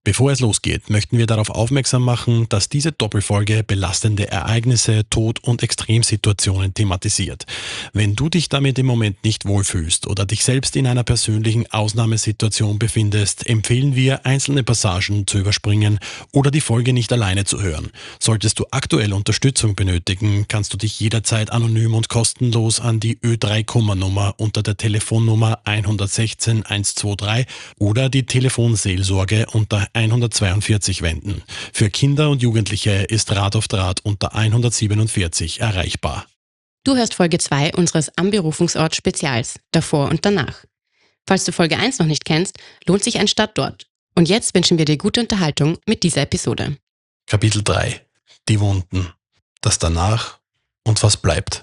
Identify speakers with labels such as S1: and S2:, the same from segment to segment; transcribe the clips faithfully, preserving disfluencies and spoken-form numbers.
S1: Bevor es losgeht, möchten wir darauf aufmerksam machen, dass diese Doppelfolge belastende Ereignisse, Tod- und Extremsituationen thematisiert. Wenn du dich damit im Moment nicht wohlfühlst oder dich selbst in einer persönlichen Ausnahmesituation befindest, empfehlen wir, einzelne Passagen zu überspringen oder die Folge nicht alleine zu hören. Solltest du aktuell Unterstützung benötigen, kannst du dich jederzeit anonym und kostenlos an die Ö drei Kummer-Nummer unter der Telefonnummer eins eins sechs eins zwei drei oder die Telefonseelsorge unter hundertzweiundvierzig wenden. Für Kinder und Jugendliche ist Rat auf Draht unter hundertsiebenundvierzig erreichbar.
S2: Du hörst Folge zwei unseres Am-Berufungsort-Spezials, davor und danach. Falls du Folge eins noch nicht kennst, lohnt sich ein Start-Dort. Und jetzt wünschen wir dir gute Unterhaltung mit dieser Episode.
S1: Kapitel drei. Die Wunden. Das Danach und was bleibt.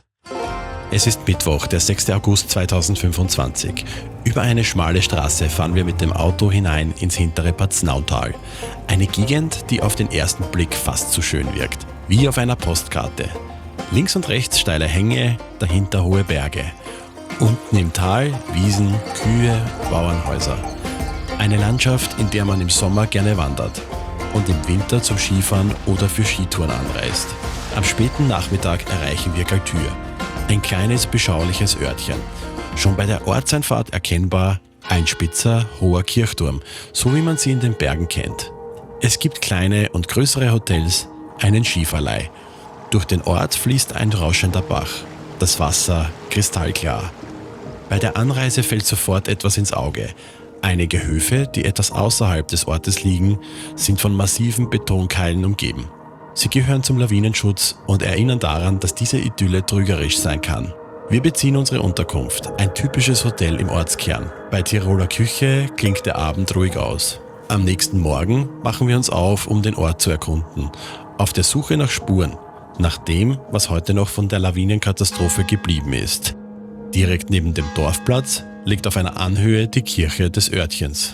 S1: Es ist Mittwoch, der sechster August zweitausendfünfundzwanzig. Über eine schmale Straße fahren wir mit dem Auto hinein ins hintere Paznautal. Eine Gegend, die auf den ersten Blick fast zu schön wirkt. Wie auf einer Postkarte. Links und rechts steile Hänge, dahinter hohe Berge. Unten im Tal Wiesen, Kühe, Bauernhäuser. Eine Landschaft, in der man im Sommer gerne wandert und im Winter zum Skifahren oder für Skitouren anreist. Am späten Nachmittag erreichen wir Galtür. Ein kleines, beschauliches Örtchen. Schon bei der Ortseinfahrt erkennbar ein spitzer, hoher Kirchturm, so wie man sie in den Bergen kennt. Es gibt kleine und größere Hotels, einen Skiverleih. Durch den Ort fließt ein rauschender Bach. Das Wasser kristallklar. Bei der Anreise fällt sofort etwas ins Auge. Einige Höfe, die etwas außerhalb des Ortes liegen, sind von massiven Betonkeilen umgeben. Sie gehören zum Lawinenschutz und erinnern daran, dass diese Idylle trügerisch sein kann. Wir beziehen unsere Unterkunft, ein typisches Hotel im Ortskern. Bei Tiroler Küche klingt der Abend ruhig aus. Am nächsten Morgen machen wir uns auf, um den Ort zu erkunden. Auf der Suche nach Spuren, nach dem, was heute noch von der Lawinenkatastrophe geblieben ist. Direkt neben dem Dorfplatz liegt auf einer Anhöhe die Kirche des Örtchens.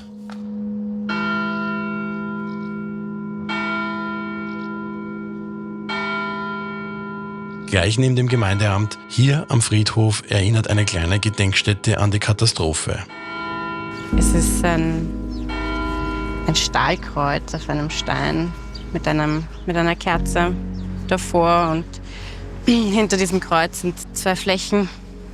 S1: Gleich neben dem Gemeindeamt, hier am Friedhof, erinnert eine kleine Gedenkstätte an die Katastrophe.
S3: Es ist ein, ein Stahlkreuz auf einem Stein mit, einem, mit einer Kerze davor und hinter diesem Kreuz sind zwei Flächen.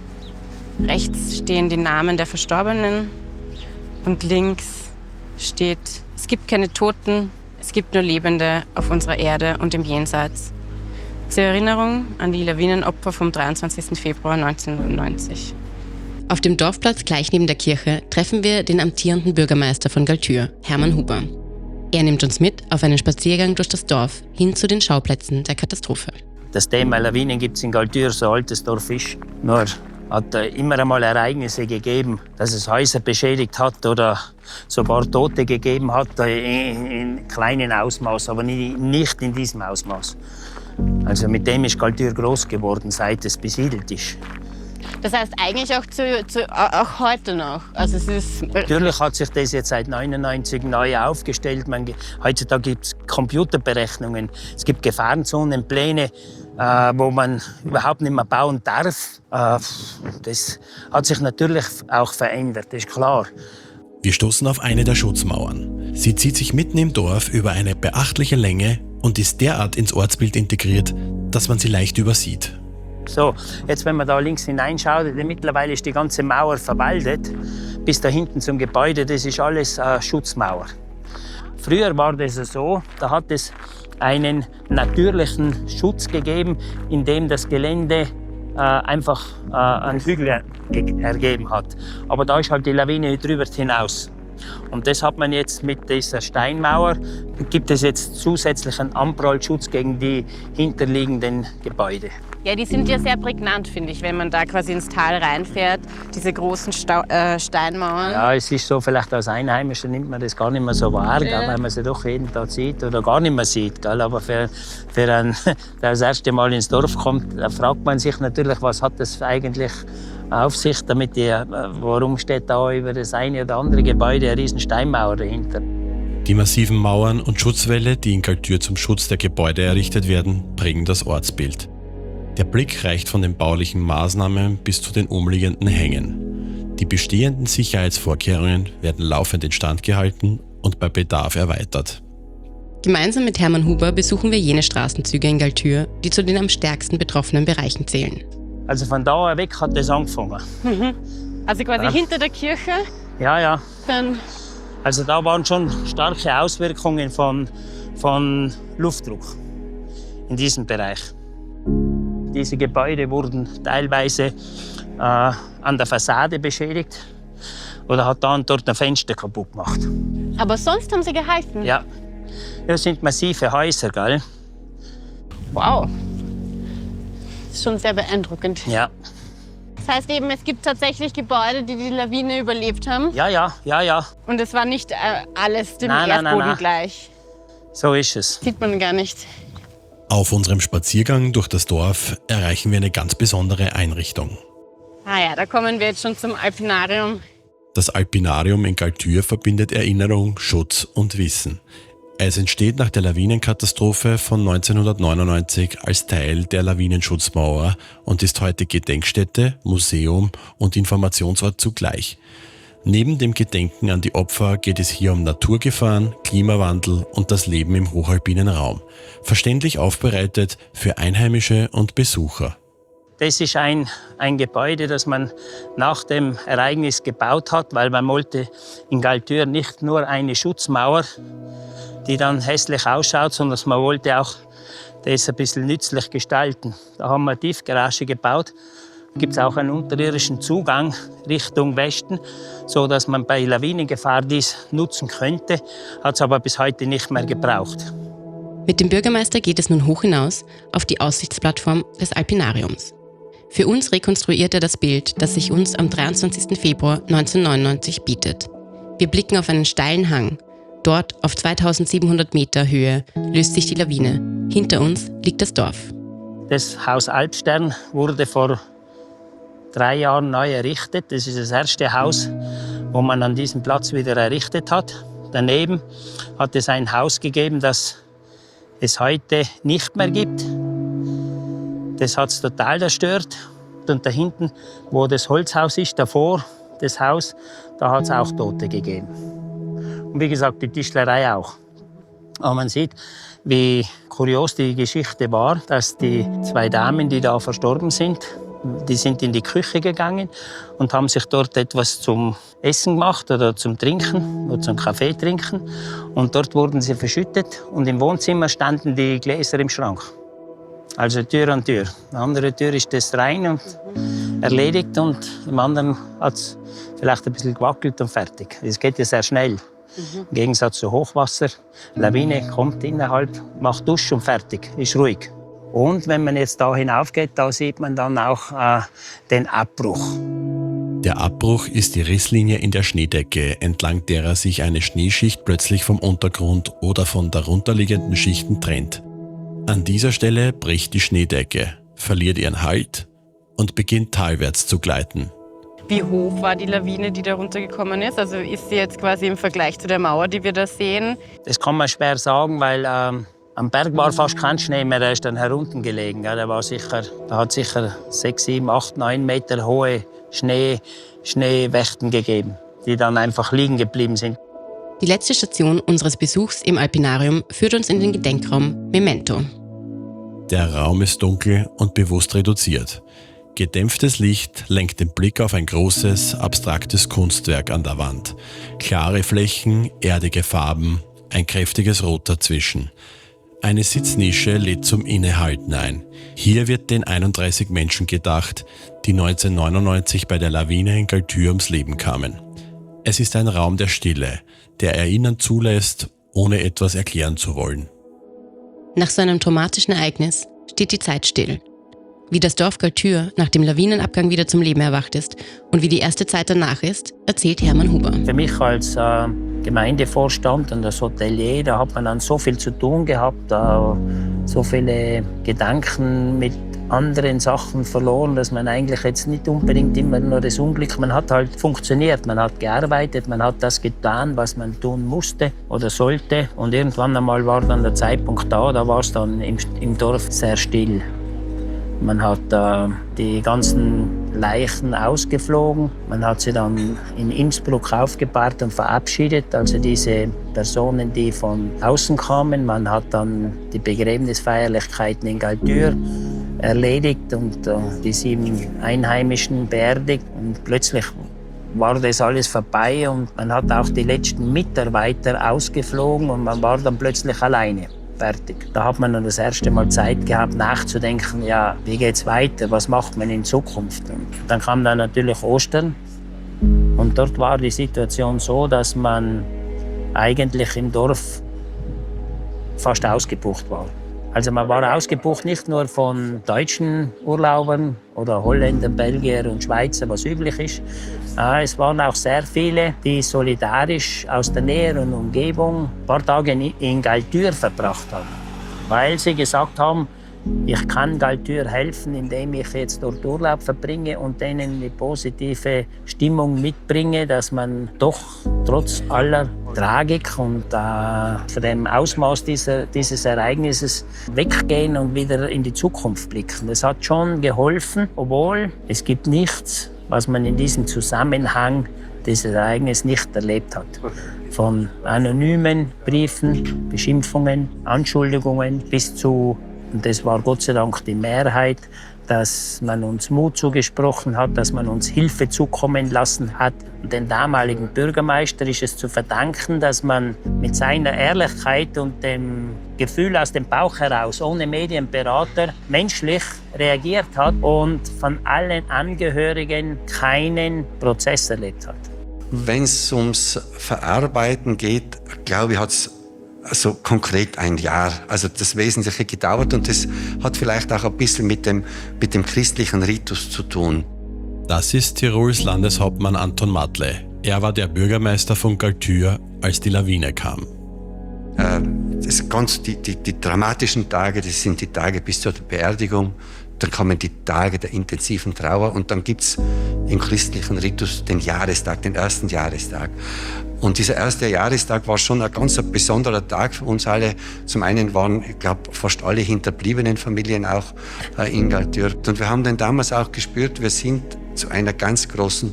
S3: Rechts stehen die Namen der Verstorbenen und links steht, es gibt keine Toten, es gibt nur Lebende auf unserer Erde und im Jenseits. Zur Erinnerung an die Lawinenopfer vom dreiundzwanzigsten Februar neunzehnhundertneunzig.
S2: Auf dem Dorfplatz gleich neben der Kirche treffen wir den amtierenden Bürgermeister von Galtür, Hermann Huber. Er nimmt uns mit auf einen Spaziergang durch das Dorf hin zu den Schauplätzen der Katastrophe.
S4: Das Thema Lawinen gibt es in Galtür, so alt das Dorf ist. Nur hat es immer einmal Ereignisse gegeben, dass es Häuser beschädigt hat oder sogar Tote gegeben hat in, in kleinen Ausmaß, aber nicht in diesem Ausmaß. Also mit dem ist Galtür groß geworden, seit es besiedelt ist.
S3: Das heißt eigentlich auch, zu, zu, auch heute noch? Also es ist
S4: Natürlich hat sich das jetzt seit neunundneunzig neu aufgestellt. Man, heutzutage gibt es Computerberechnungen, es gibt Gefahrenzonenpläne, äh, wo man überhaupt nicht mehr bauen darf. Äh, das hat sich natürlich auch verändert, das ist klar.
S1: Wir stoßen auf eine der Schutzmauern. Sie zieht sich mitten im Dorf über eine beachtliche Länge und ist derart ins Ortsbild integriert, dass man sie leicht übersieht.
S4: So, jetzt wenn man da links hineinschaut, mittlerweile ist die ganze Mauer verwaldet. Bis da hinten zum Gebäude, das ist alles äh, Schutzmauer. Früher war das so, da hat es einen natürlichen Schutz gegeben, in dem das Gelände äh, einfach äh, einen Hügel ergeben hat. Aber da ist halt die Lawine drüber hinaus. Und das hat man jetzt mit dieser Steinmauer, gibt es jetzt zusätzlichen Anprallschutz gegen die hinterliegenden Gebäude.
S3: Ja, die sind ja sehr prägnant, finde ich, wenn man da quasi ins Tal reinfährt, diese großen Stau äh, Steinmauern.
S4: Ja, es ist so, vielleicht als Einheimischer nimmt man das gar nicht mehr so wahr, ja. Weil man sie doch jeden Tag sieht oder gar nicht mehr sieht. Gell? Aber für, für einen, der das erste Mal ins Dorf kommt, da fragt man sich natürlich, was hat das eigentlich auf sich, damit die, warum steht da über das eine oder andere Gebäude eine riesen Steinmauer dahinter.
S1: Die massiven Mauern und Schutzwälle, die in Galtür zum Schutz der Gebäude errichtet werden, prägen das Ortsbild. Der Blick reicht von den baulichen Maßnahmen bis zu den umliegenden Hängen. Die bestehenden Sicherheitsvorkehrungen werden laufend instand gehalten und bei Bedarf erweitert.
S2: Gemeinsam mit Hermann Huber besuchen wir jene Straßenzüge in Galtür, die zu den am stärksten betroffenen Bereichen zählen.
S4: Also von da weg hat das angefangen.
S3: Mhm. Also quasi
S4: Ja.
S3: hinter der Kirche.
S4: Ja, ja.
S3: Dann
S4: Also da waren schon starke Auswirkungen von, von Luftdruck in diesem Bereich. Diese Gebäude wurden teilweise äh, an der Fassade beschädigt oder hat dann dort ein Fenster kaputt gemacht.
S3: aber sonst haben sie geholfen.
S4: Ja, das sind massive Häuser, gell?
S3: Wow. Das ist schon sehr beeindruckend.
S4: Ja,
S3: Das heißt eben, es gibt tatsächlich Gebäude, die die Lawine überlebt haben.
S4: ja, ja, ja, ja.
S3: Und es war nicht äh, alles dem
S4: Nein, nein, nein,
S3: Erdboden
S4: nein.
S3: gleich.
S4: So ist es.
S3: Sieht man gar nicht.
S1: Auf unserem Spaziergang durch das Dorf erreichen wir eine ganz besondere Einrichtung.
S3: Ah ja, da kommen wir jetzt schon zum Alpinarium.
S1: Das Alpinarium in Galtür verbindet Erinnerung, Schutz und Wissen. Es entsteht nach der Lawinenkatastrophe von neunzehnhundertneunundneunzig als Teil der Lawinenschutzmauer und ist heute Gedenkstätte, Museum und Informationsort zugleich. Neben dem Gedenken an die Opfer geht es hier um Naturgefahren, Klimawandel und das Leben im hochalpinen Raum. Verständlich aufbereitet für Einheimische und Besucher.
S4: Das ist ein, ein Gebäude, das man nach dem Ereignis gebaut hat, weil man wollte in Galtür nicht nur eine Schutzmauer, die dann hässlich ausschaut, sondern man wollte auch das ein bisschen nützlich gestalten. Da haben wir eine Tiefgarage gebaut. Da gibt es auch einen unterirdischen Zugang Richtung Westen, so dass man bei Lawinengefahr dies nutzen könnte. Hat es aber bis heute nicht mehr gebraucht.
S2: Mit dem Bürgermeister geht es nun hoch hinaus auf die Aussichtsplattform des Alpinariums. Für uns rekonstruiert er das Bild, das sich uns am dreiundzwanzigsten Februar neunzehnhundertneunundneunzig bietet. Wir blicken auf einen steilen Hang. Dort, auf zweitausendsiebenhundert Meter Höhe, löst sich die Lawine. Hinter uns liegt das Dorf.
S4: Das Haus Alpstern wurde vor drei Jahren neu errichtet. Das ist das erste Haus, wo man an diesem Platz wieder errichtet hat. Daneben hat es ein Haus gegeben, das es heute nicht mehr gibt. Das hat es total zerstört. Und da hinten, wo das Holzhaus ist, davor das Haus, da hat es auch Tote gegeben. Und wie gesagt, die Tischlerei auch. Aber man sieht, wie kurios die Geschichte war, dass die zwei Damen, die da verstorben sind, die sind in die Küche gegangen und haben sich dort etwas zum Essen gemacht oder zum Trinken oder zum Kaffee trinken. Und dort wurden sie verschüttet und im Wohnzimmer standen die Gläser im Schrank. Also Tür an Tür. Eine andere Tür ist das rein und erledigt und im anderen hat es vielleicht ein bisschen gewackelt und fertig. Es geht ja sehr schnell. Mhm. Im Gegensatz zu Hochwasser. Lawine kommt innerhalb, macht Dusch und fertig, ist ruhig. Und wenn man jetzt da hinaufgeht, da sieht man dann auch äh, den Abbruch.
S1: Der Abbruch ist die Risslinie in der Schneedecke, entlang derer sich eine Schneeschicht plötzlich vom Untergrund oder von darunterliegenden Schichten trennt. An dieser Stelle bricht die Schneedecke, verliert ihren Halt und beginnt talwärts zu gleiten.
S3: Wie hoch war die Lawine, die da runtergekommen ist? Also ist sie jetzt quasi im Vergleich zu der Mauer, die wir da sehen?
S4: Das kann man schwer sagen, weil ähm, am Berg war fast kein Schnee mehr, der ist dann herunten gelegen. Ja, der war sicher, da hat sicher sechs, sieben, acht, neun Meter hohe Schnee, Schneewächten gegeben, die dann einfach liegen geblieben sind.
S2: Die letzte Station unseres Besuchs im Alpinarium führt uns in den Gedenkraum Memento.
S1: Der Raum ist dunkel und bewusst reduziert. Gedämpftes Licht lenkt den Blick auf ein großes, abstraktes Kunstwerk an der Wand. Klare Flächen, erdige Farben, ein kräftiges Rot dazwischen. Eine Sitznische lädt zum Innehalten ein. Hier wird den einunddreißig Menschen gedacht, die neunzehnhundertneunundneunzig bei der Lawine in Galtür ums Leben kamen. Es ist ein Raum der Stille, der Erinnern zulässt, ohne etwas erklären zu wollen.
S2: Nach so einem traumatischen Ereignis steht die Zeit still. Wie das Dorf Galtür nach dem Lawinenabgang wieder zum Leben erwacht ist und wie die erste Zeit danach ist, erzählt Hermann Huber.
S4: Für mich als äh, Gemeindevorstand und als Hotelier, da hat man dann so viel zu tun gehabt, äh, so viele Gedanken mit anderen Sachen verloren, dass man eigentlich jetzt nicht unbedingt immer nur das Unglück, man hat halt funktioniert, man hat gearbeitet, man hat das getan, was man tun musste oder sollte. Und irgendwann einmal war dann der Zeitpunkt da, da war es dann im, im Dorf sehr still. Man hat äh, die ganzen Leichen ausgeflogen. Man hat sie dann in Innsbruck aufgebahrt und verabschiedet, also diese Personen, die von außen kamen. Man hat dann die Begräbnisfeierlichkeiten in Galtür erledigt und äh, die sieben Einheimischen beerdigt. Und plötzlich war das alles vorbei und man hat auch die letzten Mitarbeiter ausgeflogen und man war dann plötzlich alleine. Fertig. Da hat man dann das erste Mal Zeit gehabt, nachzudenken, ja, wie geht's weiter, was macht man in Zukunft? Und dann kam dann natürlich Ostern und dort war die Situation so, dass man eigentlich im Dorf fast ausgebucht war. Also man war ausgebucht nicht nur von deutschen Urlaubern oder Holländern, Belgier und Schweizer, was üblich ist. Es waren auch sehr viele, die solidarisch aus der näheren Umgebung ein paar Tage in Galtür verbracht haben. Weil sie gesagt haben, ich kann Galtür helfen, indem ich jetzt dort Urlaub verbringe und denen eine positive Stimmung mitbringe, dass man doch trotz aller Tragik und äh, von dem Ausmaß dieser, dieses Ereignisses weggehen und wieder in die Zukunft blicken. Das hat schon geholfen, obwohl es gibt nichts, was man in diesem Zusammenhang dieses Ereignis nicht erlebt hat. Von anonymen Briefen, Beschimpfungen, Anschuldigungen bis zu, und das war Gott sei Dank die Mehrheit, dass man uns Mut zugesprochen hat, dass man uns Hilfe zukommen lassen hat. Und den damaligen Bürgermeister ist es zu verdanken, dass man mit seiner Ehrlichkeit und dem Gefühl aus dem Bauch heraus, ohne Medienberater, menschlich reagiert hat und von allen Angehörigen keinen Prozess erlebt hat.
S5: Wenn es ums Verarbeiten geht, glaube ich, hat es also konkret ein Jahr, also das Wesentliche gedauert und das hat vielleicht auch ein bisschen mit dem, mit dem christlichen Ritus zu tun.
S1: Das ist Tirols Landeshauptmann Anton Matle. Er war der Bürgermeister von Galtür, als die Lawine kam.
S5: Äh, das ganz, die, die, die dramatischen Tage, das sind die Tage bis zur Beerdigung. Dann kommen die Tage der intensiven Trauer und dann gibt's im christlichen Ritus den Jahrestag, den ersten Jahrestag. Und dieser erste Jahrestag war schon ein ganz besonderer Tag für uns alle. Zum einen waren, ich glaube, fast alle hinterbliebenen Familien auch äh, in Galtür. Und wir haben dann damals auch gespürt, wir sind zu einer ganz großen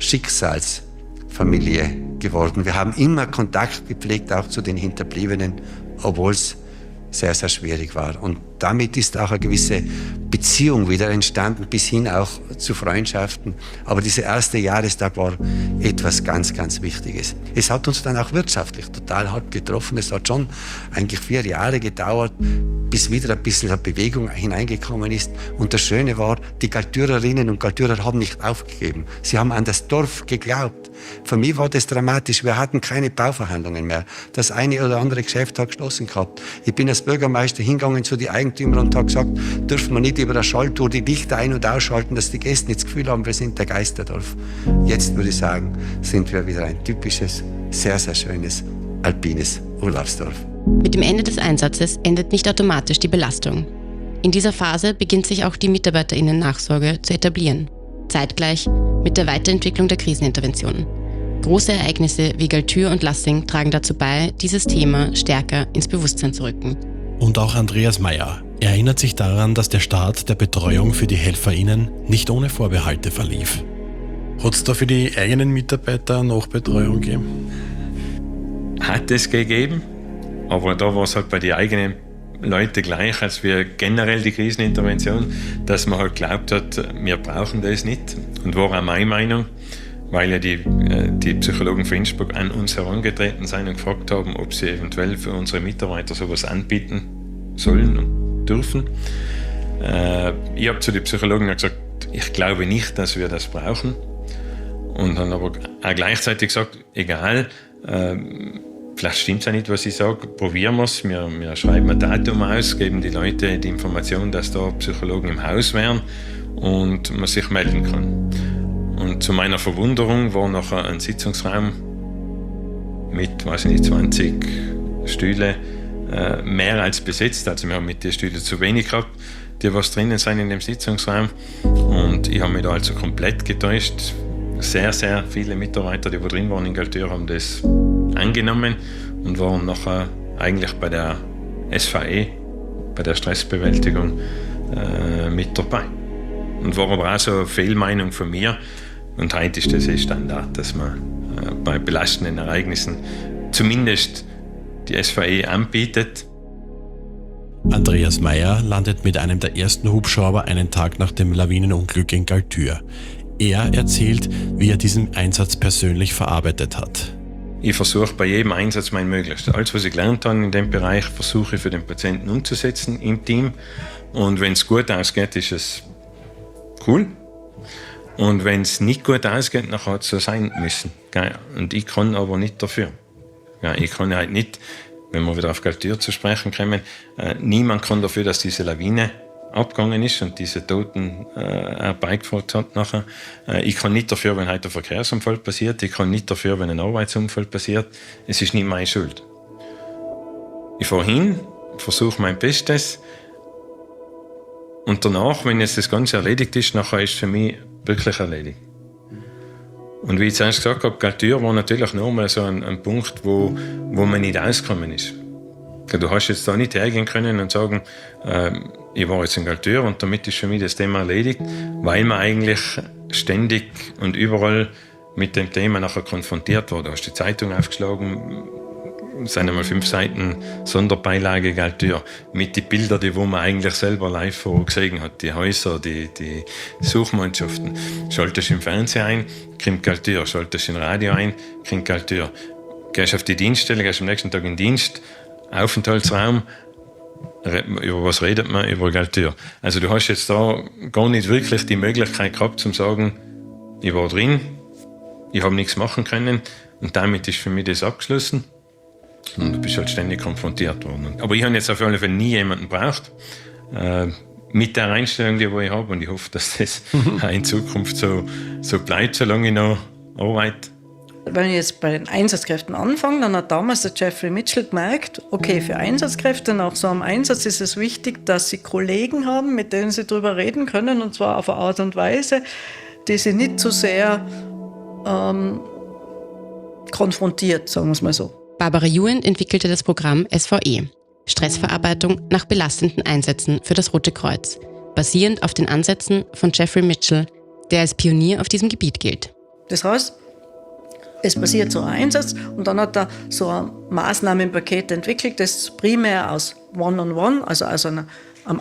S5: Schicksalsfamilie geworden. Wir haben immer Kontakt gepflegt, auch zu den Hinterbliebenen, obwohl es sehr, sehr schwierig war. Und damit ist auch eine gewisse Beziehung wieder entstanden, bis hin auch zu Freundschaften. Aber dieser erste Jahrestag war etwas ganz, ganz Wichtiges. Es hat uns dann auch wirtschaftlich total hart getroffen. Es hat schon eigentlich vier Jahre gedauert, bis wieder ein bisschen Bewegung hineingekommen ist. Und das Schöne war, die Galtürerinnen und Galtürer haben nicht aufgegeben. Sie haben an das Dorf geglaubt. Für mich war das dramatisch. Wir hatten keine Bauverhandlungen mehr. Das eine oder andere Geschäft hat geschlossen gehabt. Ich bin als Bürgermeister hingegangen zu den Eigentümern und habe gesagt, dürfen wir nicht über eine Schaltuhr die Lichter ein- und ausschalten, dass die Gäste nicht das Gefühl haben, wir sind der Geisterdorf. Jetzt würde ich sagen, sind wir wieder ein typisches, sehr, sehr schönes, alpines Urlaubsdorf.
S2: Mit dem Ende des Einsatzes endet nicht automatisch die Belastung. In dieser Phase beginnt sich auch die MitarbeiterInnen-Nachsorge zu etablieren. Zeitgleich mit der Weiterentwicklung der Krisenintervention. Große Ereignisse wie Galtür und Lassing tragen dazu bei, dieses Thema stärker ins Bewusstsein zu rücken.
S1: Und auch Andreas Meyer erinnert sich daran, dass der Start der Betreuung für die HelferInnen nicht ohne Vorbehalte verlief. Hat es da für die eigenen Mitarbeiter Nachbetreuung gegeben?
S6: Hat es gegeben, aber da war es halt bei den eigenen Leuten gleich als wir generell die Krisenintervention, dass man halt glaubt hat, wir brauchen das nicht. Und war auch meine Meinung, weil ja die, die Psychologen von Innsbruck an uns herangetreten sind und gefragt haben, ob sie eventuell für unsere Mitarbeiter sowas anbieten sollen und dürfen. Ich habe zu den Psychologen gesagt, ich glaube nicht, dass wir das brauchen. Und dann aber auch gleichzeitig gesagt, egal, vielleicht stimmt es ja nicht, was ich sage, probieren wir es. Wir, wir schreiben ein Datum aus, geben die Leute die Information, dass da Psychologen im Haus wären und man sich melden kann. Und zu meiner Verwunderung war nachher ein Sitzungsraum mit, weiß ich nicht, zwanzig Stühle äh, mehr als besetzt. Also wir haben mit den Stühlen zu wenig gehabt, die was drinnen sind in dem Sitzungsraum. Und ich habe mich da also komplett getäuscht. Sehr, sehr viele Mitarbeiter, die da drin waren in Galtür, haben das angenommen und waren nachher eigentlich bei der S V E, bei der Stressbewältigung, äh, mit dabei. Und war aber auch so eine Fehlmeinung von mir. Und heute ist das eh Standard, dass man äh, bei belastenden Ereignissen zumindest die S V E anbietet.
S1: Andreas Meyer landet mit einem der ersten Hubschrauber einen Tag nach dem Lawinenunglück in Galtür. Er erzählt, wie er diesen Einsatz persönlich verarbeitet hat.
S6: Ich versuche bei jedem Einsatz mein Möglichstes. Alles, was ich gelernt habe in dem Bereich, versuche ich für den Patienten umzusetzen im Team. Und wenn es gut ausgeht, ist es cool. Und wenn es nicht gut ausgeht, dann hat es so sein müssen. Und ich kann aber nicht dafür. Ich kann halt nicht, wenn wir wieder auf Galtür zu sprechen kommen, niemand kann dafür, dass diese Lawine abgegangen ist und diese Toten äh, herbeigeführt hat nachher. Äh, ich kann nicht dafür, wenn heute ein Verkehrsunfall passiert. Ich kann nicht dafür, wenn ein Arbeitsunfall passiert. Es ist nicht meine Schuld. Ich fahre hin, versuche mein Bestes und danach, wenn jetzt das Ganze erledigt ist, nachher ist es für mich wirklich erledigt. Und wie ich zuerst gesagt habe, Galtür war natürlich nochmal so ein, ein Punkt, wo, wo man nicht ausgekommen ist. Du hast jetzt da nicht hergehen können und sagen, äh, ich war jetzt in Galtür und damit ist für mich das Thema erledigt, weil man eigentlich ständig und überall mit dem Thema nachher konfrontiert wurde. Du hast die Zeitung aufgeschlagen, es sind einmal fünf Seiten Sonderbeilage Galtür mit den Bildern, die wo man eigentlich selber live vor gesehen hat, die Häuser, die, die Suchmannschaften. Schaltest du im Fernsehen ein, kommt Galtür, schaltest du im Radio ein, kommt Galtür. Gehst auf die Dienststelle, gehst am nächsten Tag in den Dienst, Aufenthaltsraum, über was redet man? Über Galtür. Also du hast jetzt da gar nicht wirklich die Möglichkeit gehabt, zu sagen, ich war drin, ich habe nichts machen können und damit ist für mich das abgeschlossen und du bist halt ständig konfrontiert worden. Aber ich habe jetzt auf alle Fälle nie jemanden gebraucht, äh, mit der Einstellung, die ich habe, und ich hoffe, dass das auch in Zukunft so, so bleibt, solange ich noch arbeite.
S7: Wenn ich jetzt bei den Einsatzkräften anfange, dann hat damals der Jeffrey Mitchell gemerkt, okay, für Einsatzkräfte nach so einem Einsatz ist es wichtig, dass sie Kollegen haben, mit denen sie darüber reden können, und zwar auf eine Art und Weise, die sie nicht zu sehr ähm, konfrontiert, sagen wir es mal so.
S2: Barbara Juend entwickelte das Programm S V E, Stressverarbeitung nach belastenden Einsätzen für das Rote Kreuz, basierend auf den Ansätzen von Jeffrey Mitchell, der als Pionier auf diesem Gebiet gilt.
S7: Das heißt, es passiert so ein Einsatz und dann hat er so ein Maßnahmenpaket entwickelt, das primär aus One-on-One, also aus einer, einem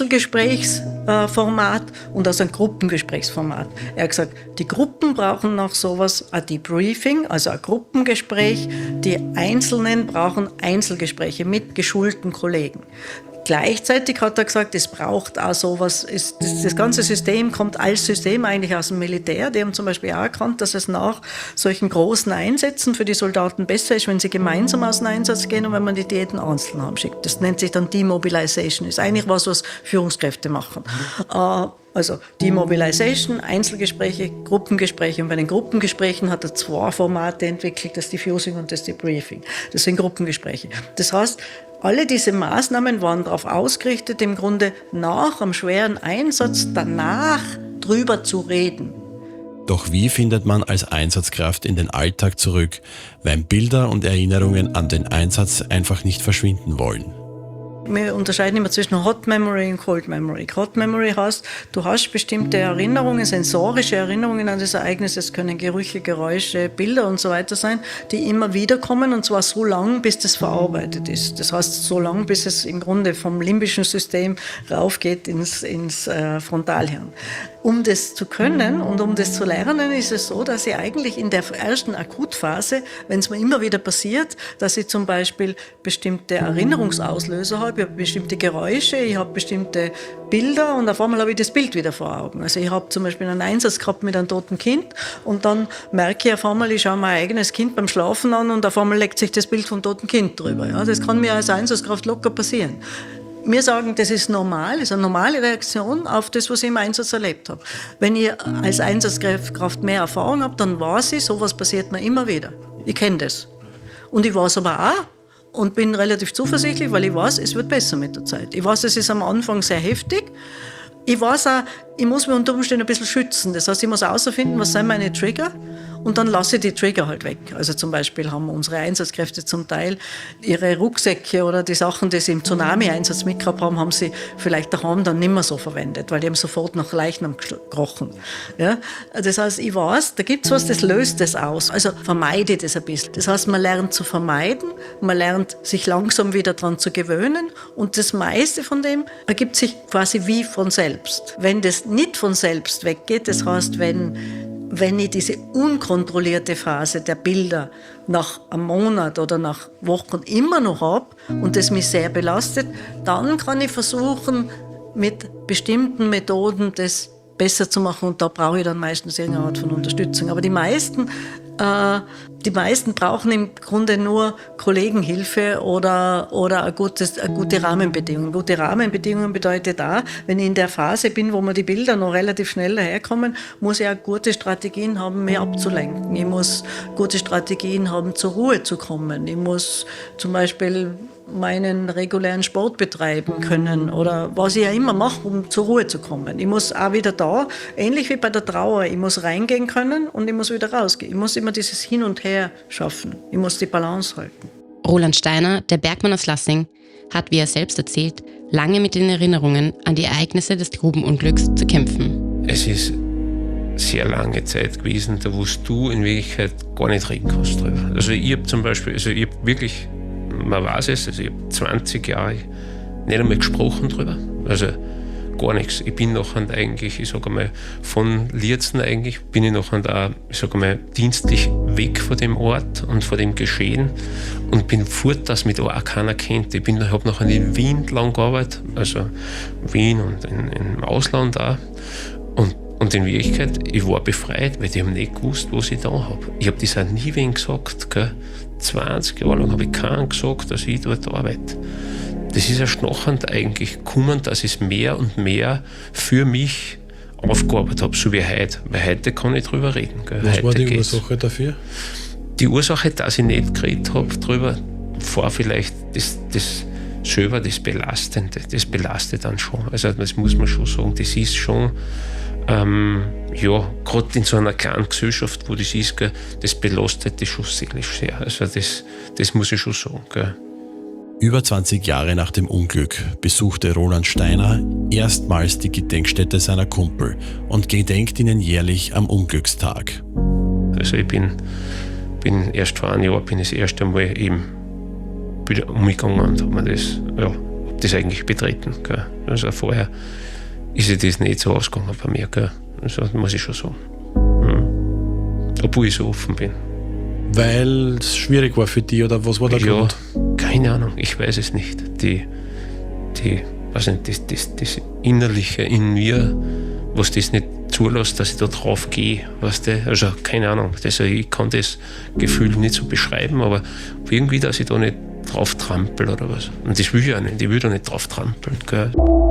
S7: Einzelgesprächsformat und aus einem Gruppengesprächsformat. Er hat gesagt, die Gruppen brauchen nach sowas ein Debriefing, also ein Gruppengespräch. Die Einzelnen brauchen Einzelgespräche mit geschulten Kollegen. Gleichzeitig hat er gesagt, es braucht auch sowas, ist, das, das ganze System kommt als System eigentlich aus dem Militär. Die haben zum Beispiel auch erkannt, dass es nach solchen großen Einsätzen für die Soldaten besser ist, wenn sie gemeinsam aus dem Einsatz gehen und wenn man die jeden einzeln heimschickt. Das nennt sich dann Demobilization. Das ist eigentlich was, was Führungskräfte machen. Mhm. Also Demobilization, Einzelgespräche, Gruppengespräche. Und bei den Gruppengesprächen hat er zwei Formate entwickelt, das Diffusing und das Debriefing. Das sind Gruppengespräche. Das heißt, alle diese Maßnahmen waren darauf ausgerichtet, im Grunde nach einem schweren Einsatz danach drüber zu reden.
S1: Doch wie findet man als Einsatzkraft in den Alltag zurück, wenn Bilder und Erinnerungen an den Einsatz einfach nicht verschwinden wollen?
S7: Wir unterscheiden immer zwischen Hot Memory und Cold Memory. Hot Memory heißt, du hast bestimmte Erinnerungen, sensorische Erinnerungen an das Ereignis. Es können Gerüche, Geräusche, Bilder und so weiter sein, die immer wieder kommen, und zwar so lange, bis das verarbeitet ist. Das heißt, so lange, bis es im Grunde vom limbischen System raufgeht ins, ins äh, Frontalhirn. Um das zu können und um das zu lernen, ist es so, dass ich eigentlich in der ersten Akutphase, wenn es mir immer wieder passiert, dass ich zum Beispiel bestimmte Erinnerungsauslöser habe, ich habe bestimmte Geräusche, ich habe bestimmte Bilder und auf einmal habe ich das Bild wieder vor Augen. Also ich habe zum Beispiel einen Einsatz gehabt mit einem toten Kind und dann merke ich auf einmal, ich schaue mein eigenes Kind beim Schlafen an und auf einmal legt sich das Bild vom toten Kind drüber. Ja, das kann mir als Einsatzkraft locker passieren. Wir sagen, das ist normal, das ist eine normale Reaktion auf das, was ich im Einsatz erlebt habe. Wenn ich als Einsatzkraft mehr Erfahrung habe, dann weiß ich, sowas passiert mir immer wieder. Ich kenne das. Und ich weiß aber auch und bin relativ zuversichtlich, weil ich weiß, es wird besser mit der Zeit. Ich weiß, es ist am Anfang sehr heftig. Ich weiß auch, ich muss mich unter Umständen ein bisschen schützen. Das heißt, ich muss herausfinden, was sind meine Trigger und dann lasse ich die Trigger halt weg. Also zum Beispiel haben unsere Einsatzkräfte zum Teil ihre Rucksäcke oder die Sachen, die sie im Tsunami-Einsatz mitgehabt haben, haben sie vielleicht daheim dann nicht mehr so verwendet, weil die haben sofort nach Leichnam gekrochen. Ja? Das heißt, ich weiß, da gibt es was, das löst das aus. Also vermeide das ein bisschen. Das heißt, man lernt zu vermeiden, man lernt sich langsam wieder daran zu gewöhnen und das meiste von dem ergibt sich quasi wie von selbst. Wenn das nicht von selbst weggeht, das heißt, wenn, wenn ich diese unkontrollierte Phase der Bilder nach einem Monat oder nach Wochen immer noch habe und das mich sehr belastet, dann kann ich versuchen, mit bestimmten Methoden das besser zu machen und da brauche ich dann meistens irgendeine Art von Unterstützung. Aber die meisten, äh, die meisten brauchen im Grunde nur Kollegenhilfe oder, oder eine, gutes, eine gute Rahmenbedingung. Gute Rahmenbedingungen bedeutet auch, wenn ich in der Phase bin, wo mir die Bilder noch relativ schnell herkommen, muss ich auch gute Strategien haben, mehr abzulenken. Ich muss gute Strategien haben, zur Ruhe zu kommen. Ich muss zum Beispiel meinen regulären Sport betreiben können oder was ich ja immer mache, um zur Ruhe zu kommen. Ich muss auch wieder da, ähnlich wie bei der Trauer, ich muss reingehen können und ich muss wieder rausgehen. Ich muss immer dieses Hin und Her schaffen. Ich muss die Balance halten.
S2: Roland Steiner, der Bergmann aus Lassing, hat, wie er selbst erzählt, lange mit den Erinnerungen an die Ereignisse des Grubenunglücks zu kämpfen.
S8: Es ist sehr lange Zeit gewesen, da wo du in Wirklichkeit gar nicht reden kannst drüber. Also ich habe zum Beispiel, also ich habe wirklich, man weiß es, also ich habe zwanzig Jahre nicht einmal gesprochen drüber, also gar nichts. Ich bin nachher eigentlich, ich sage mal, von Lierzen eigentlich, bin ich nachher da, ich sage mal, dienstlich weg von dem Ort und von dem Geschehen und bin fort, dass mich da auch keiner kennt. Ich bin, habe nachher in Wien lang gearbeitet, also Wien und in, im Ausland auch. Und Und in Wirklichkeit, ich war befreit, weil die haben nicht gewusst, was ich da habe. Ich habe das auch nie wen gesagt. Gell? zwanzig Jahre lang habe ich keinen gesagt, dass ich dort arbeite. Das ist erst nachher eigentlich gekommen, dass ich es mehr und mehr für mich aufgearbeitet habe, so wie heute. Weil heute kann ich drüber reden. Gell?
S1: Was
S8: heute
S1: war die
S8: geht's.
S1: Ursache dafür?
S8: Die Ursache, dass ich nicht geredet habe drüber, war vielleicht das, das selber das Belastende. Das belastet dann schon. Also das muss man schon sagen, das ist schon... Ähm, ja, gerade in so einer kleinen Gesellschaft, wo das ist, gell, das belastet dich schon seelisch sehr. Also das, das muss ich schon sagen. Gell.
S1: Über zwanzig Jahre nach dem Unglück besuchte Roland Steiner erstmals die Gedenkstätte seiner Kumpel und gedenkt ihnen jährlich am Unglückstag.
S8: Also ich bin, bin erst vor einem Jahr bin ich das erste Mal eben wieder umgegangen und habe mir das, ja, hab das eigentlich betreten. Gell. Also vorher ist ja das nicht so ausgegangen bei mir, gell? Also, das muss ich schon sagen. Hm. Obwohl ich so offen bin.
S1: Weil es schwierig war für dich, oder was war der
S8: ja,
S1: Grund?
S8: Keine Ahnung, ich weiß es nicht. Die, die, weiß nicht, das, das, das Innerliche in mir, was das nicht zulässt, dass ich da drauf gehe, weißt du? Also keine Ahnung, das, ich kann das Gefühl nicht so beschreiben, aber irgendwie, dass ich da nicht drauf trampel oder was. Und das will ich auch nicht, ich will da nicht drauf trampeln, gell?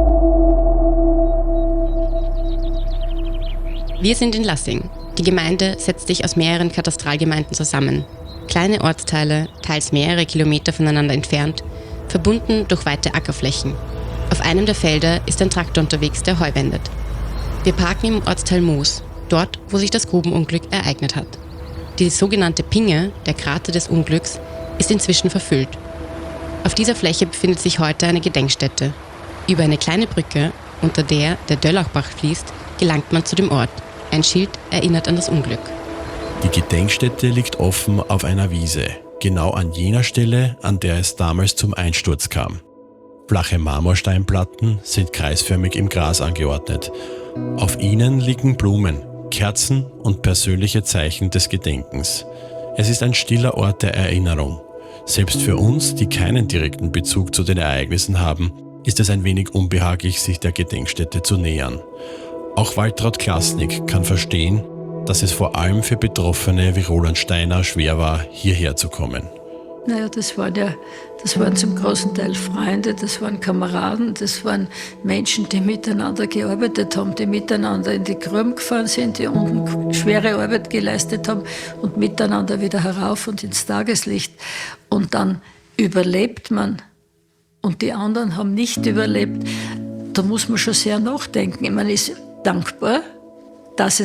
S2: Wir sind in Lassing. Die Gemeinde setzt sich aus mehreren Katastralgemeinden zusammen. Kleine Ortsteile, teils mehrere Kilometer voneinander entfernt, verbunden durch weite Ackerflächen. Auf einem der Felder ist ein Traktor unterwegs, der Heu wendet. Wir parken im Ortsteil Moos, dort, wo sich das Grubenunglück ereignet hat. Die sogenannte Pinge, der Krater des Unglücks, ist inzwischen verfüllt. Auf dieser Fläche befindet sich heute eine Gedenkstätte. Über eine kleine Brücke, unter der der Döllachbach fließt, gelangt man zu dem Ort. Ein Schild erinnert an das Unglück.
S1: Die Gedenkstätte liegt offen auf einer Wiese, genau an jener Stelle, an der es damals zum Einsturz kam. Flache Marmorsteinplatten sind kreisförmig im Gras angeordnet. Auf ihnen liegen Blumen, Kerzen und persönliche Zeichen des Gedenkens. Es ist ein stiller Ort der Erinnerung. Selbst für uns, die keinen direkten Bezug zu den Ereignissen haben, ist es ein wenig unbehaglich, sich der Gedenkstätte zu nähern. Auch Waltraud Klasnik kann verstehen, dass es vor allem für Betroffene wie Roland Steiner schwer war, hierher zu kommen.
S9: Naja, das waren ja, das waren zum großen Teil Freunde, das waren Kameraden, das waren Menschen, die miteinander gearbeitet haben, die miteinander in die Gruben gefahren sind, die unten schwere Arbeit geleistet haben und miteinander wieder herauf und ins Tageslicht. Und dann überlebt man und die anderen haben nicht überlebt. Da muss man schon sehr nachdenken. Man ist dankbar, dass es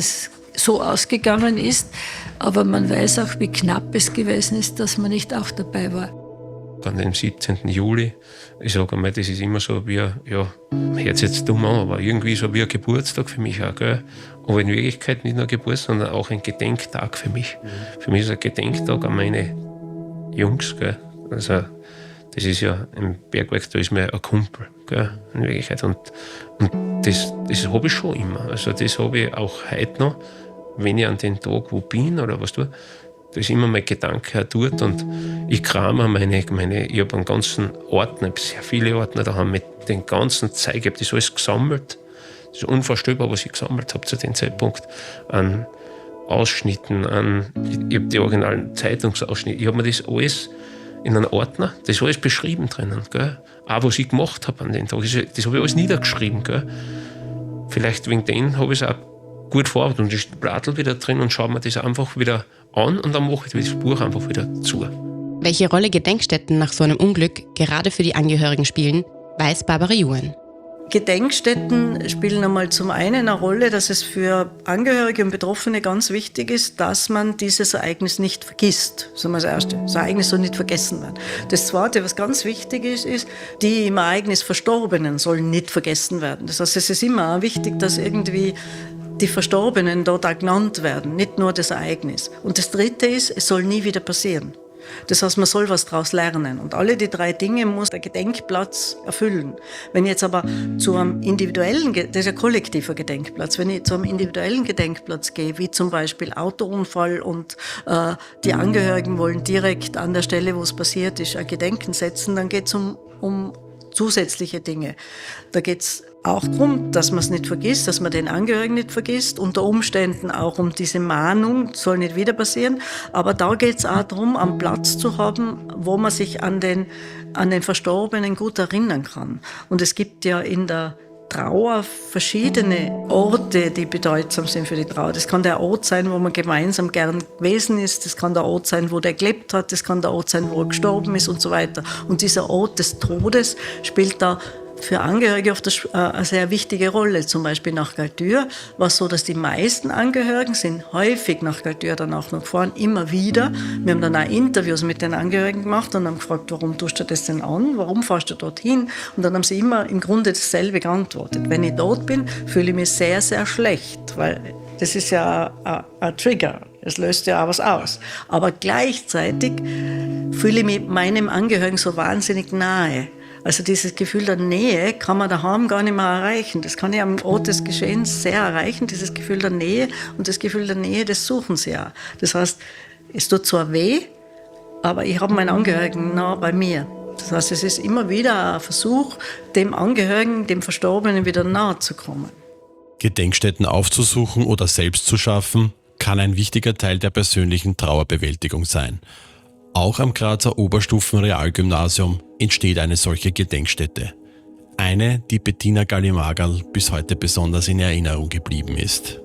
S9: so ausgegangen ist. Aber man weiß auch, wie knapp es gewesen ist, dass man nicht auch dabei war.
S8: An dem siebzehnten Juli, ich sage einmal, das ist immer so wie, ja, hört sich jetzt dumm an, aber irgendwie so wie ein Geburtstag für mich auch, gell? Aber in Wirklichkeit nicht nur Geburtstag, sondern auch ein Gedenktag für mich. Mhm. Für mich ist es ein Gedenktag an meine Jungs, gell? Also, das ist ja im Bergwerk, da ist mir ein Kumpel, gell? In Wirklichkeit. Und, und das, das habe ich schon immer. Also, das habe ich auch heute noch, wenn ich an den Tag wo bin oder was tue. Das ist immer mein Gedanke auch dort und ich krame meine, meine, ich habe einen ganzen Ordner, ich habe sehr viele Ordner da haben mit den ganzen Zeug, ich habe das alles gesammelt. Das ist unvorstellbar, was ich gesammelt habe zu dem Zeitpunkt an Ausschnitten, an, ich habe die originalen Zeitungsausschnitte, ich habe mir das alles in einen Ordner, das ist alles beschrieben drinnen, gell? Auch was ich gemacht habe an den Tag, das habe ich alles niedergeschrieben. Gell? Vielleicht wegen denen habe ich es auch gut verarbeitet und ich blattel wieder drin und schaue mir das einfach wieder an und dann mache ich das Buch einfach wieder zu.
S2: Welche Rolle Gedenkstätten nach so einem Unglück gerade für die Angehörigen spielen, weiß Barbara Juhen.
S7: Gedenkstätten spielen einmal zum einen eine Rolle, dass es für Angehörige und Betroffene ganz wichtig ist, dass man dieses Ereignis nicht vergisst. Das ist einmal das Erste. Das Ereignis soll nicht vergessen werden. Das Zweite, was ganz wichtig ist, ist, die im Ereignis Verstorbenen sollen nicht vergessen werden. Das heißt, es ist immer auch wichtig, dass irgendwie die Verstorbenen dort auch genannt werden, nicht nur das Ereignis. Und das Dritte ist, es soll nie wieder passieren. Das heißt, man soll was daraus lernen. Und alle die drei Dinge muss der Gedenkplatz erfüllen. Wenn ich jetzt aber zu einem individuellen, das ist ein kollektiver Gedenkplatz, wenn ich zu einem individuellen Gedenkplatz gehe, wie zum Beispiel Autounfall und äh, die Angehörigen wollen direkt an der Stelle, wo es passiert ist, ein Gedenken setzen, dann geht es um, um zusätzliche Dinge. Da geht es auch darum, dass man es nicht vergisst, dass man den Angehörigen nicht vergisst, unter Umständen auch um diese Mahnung, soll nicht wieder passieren, aber da geht es auch darum, einen Platz zu haben, wo man sich an den, an den Verstorbenen gut erinnern kann. Und es gibt ja in der Trauer verschiedene Orte, die bedeutsam sind für die Trauer. Das kann der Ort sein, wo man gemeinsam gern gewesen ist, das kann der Ort sein, wo der gelebt hat, das kann der Ort sein, wo er gestorben ist und so weiter. Und dieser Ort des Todes spielt da für Angehörige oft eine sehr wichtige Rolle. Zum Beispiel nach Galtür war es so, dass die meisten Angehörigen sind häufig nach Galtür dann auch noch gefahren, immer wieder. Wir haben dann auch Interviews mit den Angehörigen gemacht und haben gefragt, warum tust du das denn an? Warum fährst du dorthin? Und dann haben sie immer im Grunde dasselbe geantwortet. Wenn ich dort bin, fühle ich mich sehr, sehr schlecht, weil das ist ja ein, ein Trigger. Es löst ja auch was aus. Aber gleichzeitig fühle ich mich meinem Angehörigen so wahnsinnig nahe. Also dieses Gefühl der Nähe kann man daheim gar nicht mehr erreichen. Das kann ich am Ort des Geschehens sehr erreichen, dieses Gefühl der Nähe. Und das Gefühl der Nähe, das suchen sie auch. Das heißt, es tut zwar weh, aber ich habe meinen Angehörigen nah bei mir. Das heißt, es ist immer wieder ein Versuch, dem Angehörigen, dem Verstorbenen wieder nahe zu kommen.
S1: Gedenkstätten aufzusuchen oder selbst zu schaffen, kann ein wichtiger Teil der persönlichen Trauerbewältigung sein. Auch am Grazer Oberstufen-Realgymnasium entsteht eine solche Gedenkstätte. Eine, die Bettina Gallimagerl bis heute besonders in Erinnerung geblieben ist.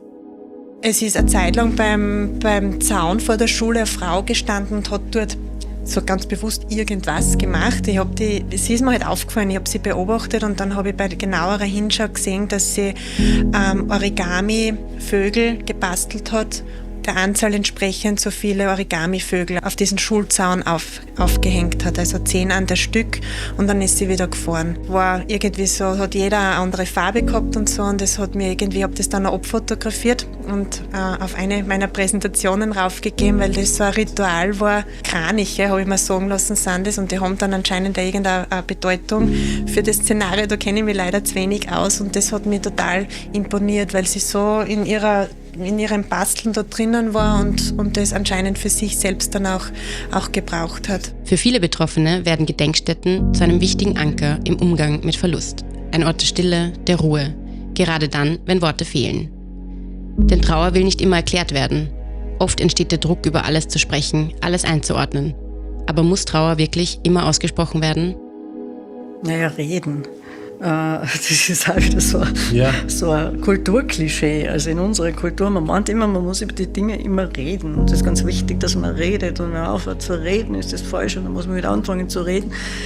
S10: Es ist eine Zeit lang beim, beim Zaun vor der Schule eine Frau gestanden und hat dort so ganz bewusst irgendwas gemacht. Ich hab die, sie ist mir halt aufgefallen, ich habe sie beobachtet und dann habe ich bei genauerer Hinschau gesehen, dass sie ähm, Origami-Vögel gebastelt hat, der Anzahl entsprechend so viele Origami-Vögel auf diesen Schulzaun auf, aufgehängt hat, also zehn an der Stück und dann ist sie wieder gefahren. War irgendwie so, hat jeder eine andere Farbe gehabt und so und das hat mir irgendwie, ich habe das dann auch abfotografiert und äh, auf eine meiner Präsentationen raufgegeben, weil das so ein Ritual war. Kraniche, habe ich mir sagen lassen, sind das und die haben dann anscheinend irgendeine Bedeutung für das Szenario, da kenne ich mich leider zu wenig aus und das hat mich total imponiert, weil sie so in ihrer in ihrem Basteln da drinnen war und, und das anscheinend für sich selbst dann auch, auch gebraucht hat.
S2: Für viele Betroffene werden Gedenkstätten zu einem wichtigen Anker im Umgang mit Verlust. Ein Ort der Stille, der Ruhe, gerade dann, wenn Worte fehlen. Denn Trauer will nicht immer erklärt werden. Oft entsteht der Druck, über alles zu sprechen, alles einzuordnen. Aber muss Trauer wirklich immer ausgesprochen werden?
S7: Naja, reden. Das ist auch wieder so, ja. so ein Kulturklischee. Also in unserer Kultur, man meint immer, man muss über die Dinge immer reden. Und das ist ganz wichtig, dass man redet. Und wenn man aufhört zu reden, ist das falsch und dann muss man wieder anfangen zu reden.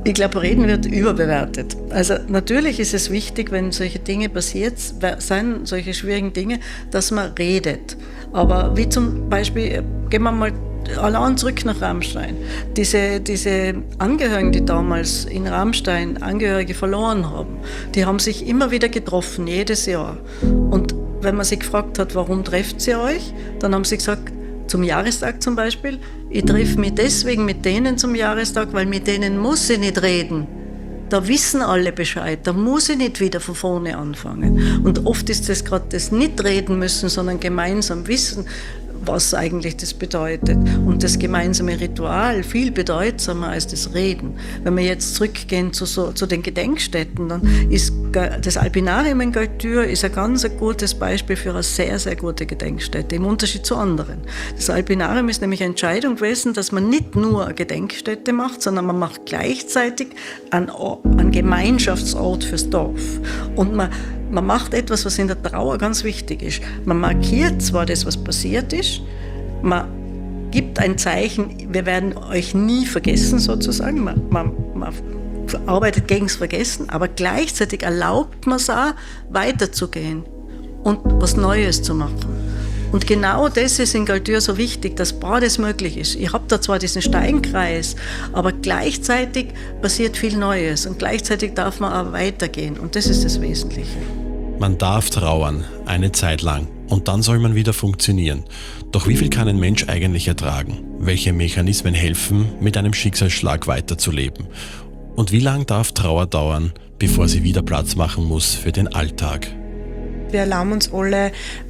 S7: Ich glaube, Reden wird überbewertet. Also natürlich ist es wichtig, wenn solche Dinge passiert sind, solche schwierigen Dinge, dass man redet. Aber wie zum Beispiel, gehen wir mal allein zurück nach Rammstein. Diese, diese Angehörigen, die damals in Rammstein Angehörige verloren haben, die haben sich immer wieder getroffen, jedes Jahr. Und wenn man sie gefragt hat, warum trefft sie euch, dann haben sie gesagt, zum Jahrestag zum Beispiel, ich treffe mich deswegen mit denen zum Jahrestag, weil mit denen muss ich nicht reden. Da wissen alle Bescheid, da muss ich nicht wieder von vorne anfangen. Und oft ist das gerade das nicht reden müssen, sondern gemeinsam wissen, was eigentlich das bedeutet. Und das gemeinsame Ritual viel bedeutsamer als das Reden. Wenn wir jetzt zurückgehen zu, so, zu den Gedenkstätten, dann ist das Alpinarium in Galtür ist ein ganz ein gutes Beispiel für eine sehr, sehr gute Gedenkstätte, im Unterschied zu anderen. Das Alpinarium ist nämlich eine Entscheidung gewesen, dass man nicht nur eine Gedenkstätte macht, sondern man macht gleichzeitig einen, einen Gemeinschaftsort fürs Dorf. Und man Man macht etwas, was in der Trauer ganz wichtig ist. Man markiert zwar das, was passiert ist, man gibt ein Zeichen, wir werden euch nie vergessen sozusagen, man, man, man arbeitet gegen das Vergessen, aber gleichzeitig erlaubt man es auch, weiterzugehen und was Neues zu machen. Und genau das ist in Galtür so wichtig, dass beides möglich ist. Ich habe da zwar diesen Steinkreis, aber gleichzeitig passiert viel Neues und gleichzeitig darf man auch weitergehen und das ist das Wesentliche.
S1: Man darf trauern, eine Zeit lang, und dann soll man wieder funktionieren. Doch wie viel kann ein Mensch eigentlich ertragen? Welche Mechanismen helfen, mit einem Schicksalsschlag weiterzuleben? Und wie lang darf Trauer dauern, bevor sie wieder Platz machen muss für den Alltag?
S10: Wir erlauben uns alle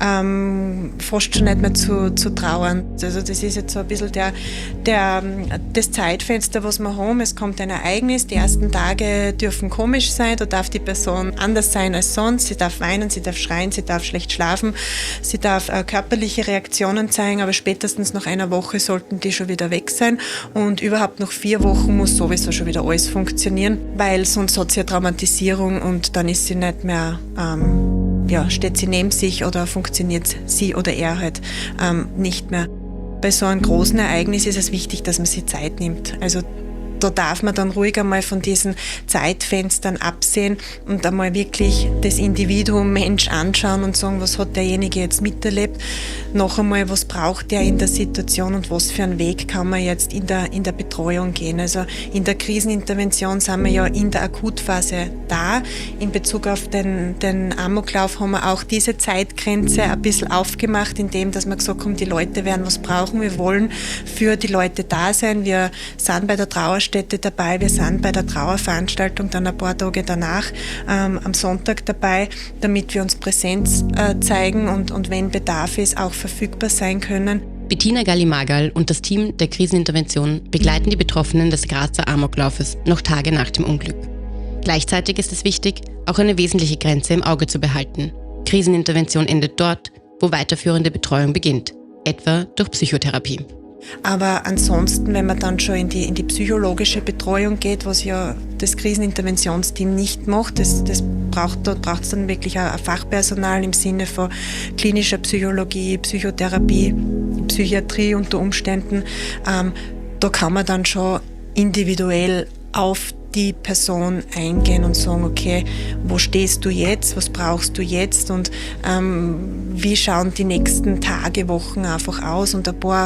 S10: ähm, fast schon nicht mehr zu, zu trauern. Also das ist jetzt so ein bisschen der, der, das Zeitfenster, was wir haben. Es kommt ein Ereignis, die ersten Tage dürfen komisch sein, da darf die Person anders sein als sonst. Sie darf weinen, sie darf schreien, sie darf schlecht schlafen, sie darf äh, körperliche Reaktionen zeigen, aber spätestens nach einer Woche sollten die schon wieder weg sein. Und überhaupt nach vier Wochen muss sowieso schon wieder alles funktionieren, weil sonst hat sie eine Traumatisierung und dann ist sie nicht mehr... Ähm, ja, steht sie neben sich oder funktioniert sie oder er halt ähm, nicht mehr. Bei so einem großen Ereignis ist es wichtig, dass man sich Zeit nimmt. Also da darf man dann ruhig einmal von diesen Zeitfenstern absehen und einmal wirklich das Individuum Mensch anschauen und sagen, was hat derjenige jetzt miterlebt, noch einmal, was braucht der in der Situation und was für einen Weg kann man jetzt in der, in der Betreuung gehen. Also in der Krisenintervention sind wir ja in der Akutphase da. In Bezug auf den, den Amoklauf haben wir auch diese Zeitgrenze ein bisschen aufgemacht, indem dass wir gesagt haben, die Leute werden was brauchen, wir wollen für die Leute da sein, wir sind bei der Trauerstätte dabei, wir sind bei der Trauerveranstaltung dann ein paar Tage danach ähm, am Sonntag dabei, damit wir uns Präsenz äh, zeigen und, und wenn Bedarf ist, auch verfügbar sein können.
S2: Bettina Galli-Magal und das Team der Krisenintervention begleiten die Betroffenen des Grazer Amoklaufes noch Tage nach dem Unglück. Gleichzeitig ist es wichtig, auch eine wesentliche Grenze im Auge zu behalten. Krisenintervention endet dort, wo weiterführende Betreuung beginnt, etwa durch Psychotherapie.
S10: Aber ansonsten, wenn man dann schon in die, in die psychologische Betreuung geht, was ja das Kriseninterventionsteam nicht macht, das, das braucht, dort braucht es dann wirklich ein Fachpersonal im Sinne von klinischer Psychologie, Psychotherapie, Psychiatrie unter Umständen. Ähm, da kann man dann schon individuell auf die Person eingehen und sagen, okay, wo stehst du jetzt, was brauchst du jetzt und ähm, wie schauen die nächsten Tage, Wochen einfach aus und ein paar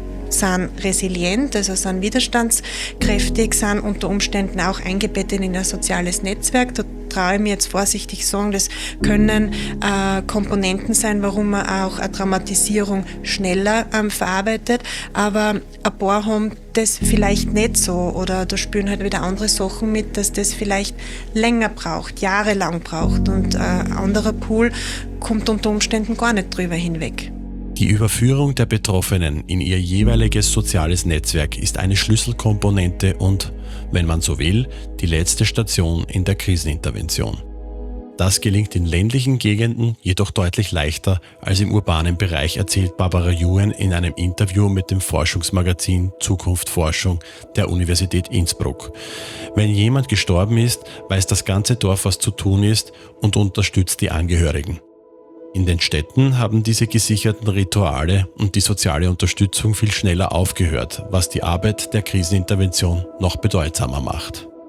S10: sind resilient, also sind widerstandskräftig, sind unter Umständen auch eingebettet in ein soziales Netzwerk. Da traue ich mir jetzt vorsichtig sagen, das können äh, Komponenten sein, warum man auch eine Traumatisierung schneller ähm, verarbeitet, aber ein paar haben das vielleicht nicht so oder da spielen halt wieder andere Sachen mit, dass das vielleicht länger braucht, jahrelang braucht und äh, ein anderer Pool kommt unter Umständen gar nicht drüber hinweg.
S1: Die Überführung der Betroffenen in ihr jeweiliges soziales Netzwerk ist eine Schlüsselkomponente und, wenn man so will, die letzte Station in der Krisenintervention. Das gelingt in ländlichen Gegenden jedoch deutlich leichter als im urbanen Bereich, erzählt Barbara Juhen in einem Interview mit dem Forschungsmagazin Zukunft Forschung der Universität Innsbruck. Wenn jemand gestorben ist, weiß das ganze Dorf, was zu tun ist und unterstützt die Angehörigen. In den Städten haben diese gesicherten Rituale und die soziale Unterstützung viel schneller aufgehört, was die Arbeit der Krisenintervention noch bedeutsamer macht.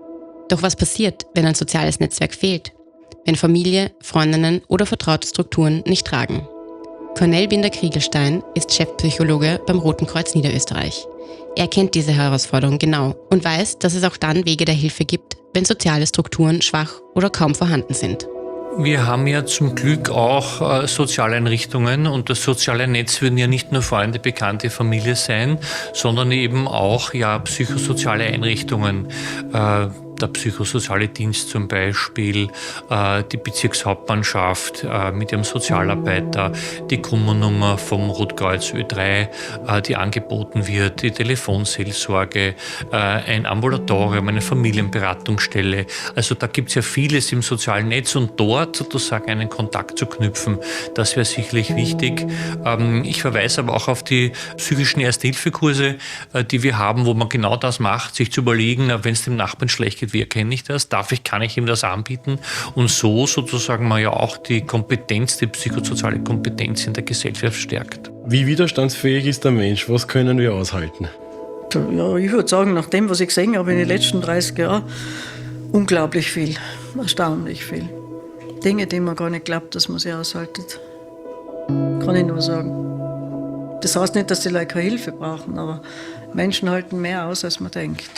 S2: Doch was passiert, wenn ein soziales Netzwerk fehlt? Wenn Familie, Freundinnen oder vertraute Strukturen nicht tragen? Cornel Binder-Kriegelstein ist Chefpsychologe beim Roten Kreuz Niederösterreich. Er kennt diese Herausforderung genau und weiß, dass es auch dann Wege der Hilfe gibt, wenn soziale Strukturen schwach oder kaum vorhanden sind.
S11: Wir haben ja zum Glück auch äh, Sozialeinrichtungen und das soziale Netz würden ja nicht nur Freunde, Bekannte, Familie sein, sondern eben auch ja, psychosoziale Einrichtungen. Äh, der psychosoziale Dienst zum Beispiel, äh, die Bezirkshauptmannschaft äh, mit ihrem Sozialarbeiter, die Kummernummer vom Rotkreuz Ö drei, äh, die angeboten wird, die Telefonseelsorge, äh, ein Ambulatorium, eine Familienberatungsstelle. Also da gibt es ja vieles im sozialen Netz und dort sozusagen einen Kontakt zu knüpfen, das wäre sicherlich wichtig. Ähm, ich verweise aber auch auf die psychischen Ersthilfekurse, äh, die wir haben, wo man genau das macht, sich zu überlegen, wenn es dem Nachbarn schlecht geht, wie erkenne ich das? Darf ich, kann ich ihm das anbieten? Und so sozusagen man ja auch die Kompetenz, die psychosoziale Kompetenz in der Gesellschaft stärkt.
S1: Wie widerstandsfähig ist der Mensch? Was können wir aushalten?
S7: Ja, ich würde sagen, nach dem, was ich gesehen habe in den letzten dreißig Jahren, unglaublich viel, erstaunlich viel. Dinge, die man gar nicht glaubt, dass man sie aushaltet. Kann ich nur sagen. Das heißt nicht, dass die Leute keine Hilfe brauchen, aber Menschen halten mehr aus, als man denkt.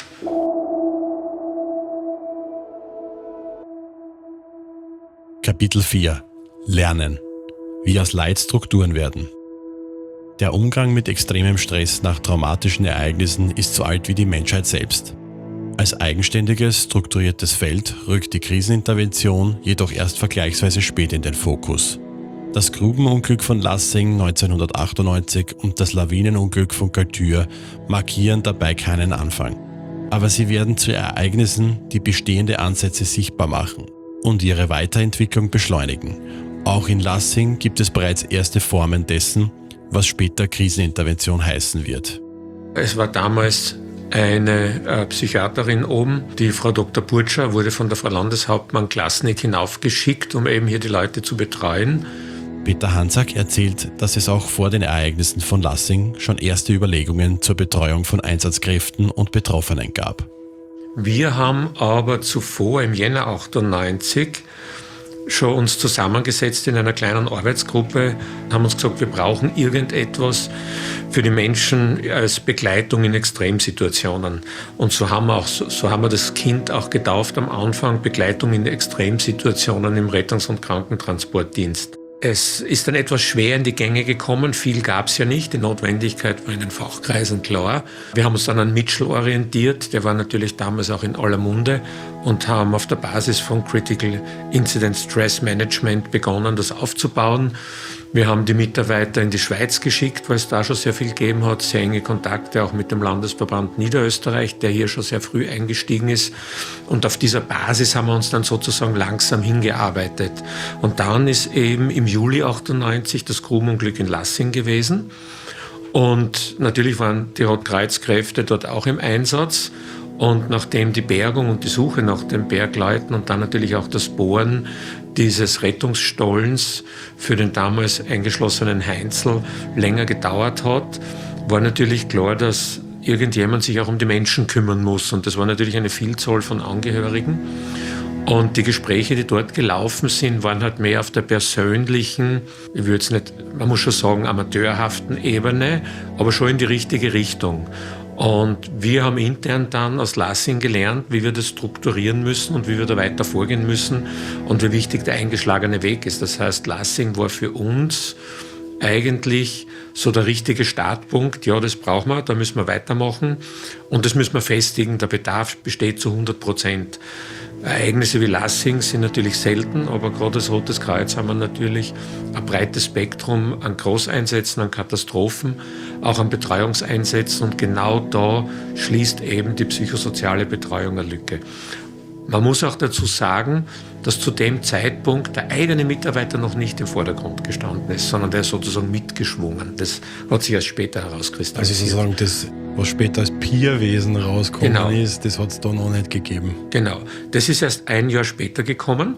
S1: Kapitel vier. Lernen. Wie aus Leid Strukturen werden. Der Umgang mit extremem Stress nach traumatischen Ereignissen ist so alt wie die Menschheit selbst. Als eigenständiges, strukturiertes Feld rückt die Krisenintervention jedoch erst vergleichsweise spät in den Fokus. Das Grubenunglück von Lassing neunzehnhundertachtundneunzig und das Lawinenunglück von Galtür markieren dabei keinen Anfang. Aber sie werden zu Ereignissen, die bestehende Ansätze sichtbar machen und ihre Weiterentwicklung beschleunigen. Auch in Lassing gibt es bereits erste Formen dessen, was später Krisenintervention heißen wird.
S8: Es war damals eine äh, Psychiaterin oben, die Frau Doktor Burtscher, wurde von der Frau Landeshauptmann Klasnik hinaufgeschickt, um eben hier die Leute zu betreuen.
S1: Peter Hansack erzählt, dass es auch vor den Ereignissen von Lassing schon erste Überlegungen zur Betreuung von Einsatzkräften und Betroffenen gab.
S8: Wir haben aber zuvor im Jänner achtundneunzig schon uns zusammengesetzt in einer kleinen Arbeitsgruppe, haben uns gesagt, wir brauchen irgendetwas für die Menschen als Begleitung in Extremsituationen. Und so haben wir, auch, so haben wir das Kind auch getauft am Anfang, Begleitung in Extremsituationen im Rettungs- und Krankentransportdienst. Es ist dann etwas schwer in die Gänge gekommen, viel gab es ja nicht, die Notwendigkeit war in den Fachkreisen klar. Wir haben uns dann an Mitchell orientiert, der war natürlich damals auch in aller Munde und haben auf der Basis von Critical Incident Stress Management begonnen, das aufzubauen. Wir haben die Mitarbeiter in die Schweiz geschickt, weil es da schon sehr viel gegeben hat, sehr enge Kontakte auch mit dem Landesverband Niederösterreich, der hier schon sehr früh eingestiegen ist. Und auf dieser Basis haben wir uns dann sozusagen langsam hingearbeitet. Und dann ist eben im Juli achtundneunzig das Grubenunglück in Lassing gewesen. Und natürlich waren die Rotkreuzkräfte dort auch im Einsatz. Und nachdem die Bergung und die Suche nach den Bergleuten und dann natürlich auch das Bohren dieses Rettungsstollens für den damals eingeschlossenen Heinzel länger gedauert hat, war natürlich klar, dass irgendjemand sich auch um die Menschen kümmern muss. Und das war natürlich eine Vielzahl von Angehörigen. Und die Gespräche, die dort gelaufen sind, waren halt mehr auf der persönlichen, ich würde es nicht, man muss schon sagen, amateurhaften Ebene, aber schon in die richtige Richtung. Und wir haben intern dann aus Lassing gelernt, wie wir das strukturieren müssen und wie wir da weiter vorgehen müssen und wie wichtig der eingeschlagene Weg ist. Das heißt, Lassing war für uns eigentlich so der richtige Startpunkt. Ja, das brauchen wir, da müssen wir weitermachen und das müssen wir festigen. Der Bedarf besteht zu hundert Prozent. Ereignisse wie Lassing sind natürlich selten, aber gerade als Rotes Kreuz haben wir natürlich ein breites Spektrum an Großeinsätzen, an Katastrophen, auch an Betreuungseinsätzen und genau da schließt eben die psychosoziale Betreuung eine Lücke. Man muss auch dazu sagen, dass zu dem Zeitpunkt der eigene Mitarbeiter noch nicht im Vordergrund gestanden ist, sondern der ist sozusagen mitgeschwungen. Das hat sich erst später herauskristallisiert.
S1: Also sozusagen das, was später als Peerwesen rausgekommen
S8: genau.
S1: ist, das hat es da noch nicht gegeben.
S8: Genau. Das ist erst ein Jahr später gekommen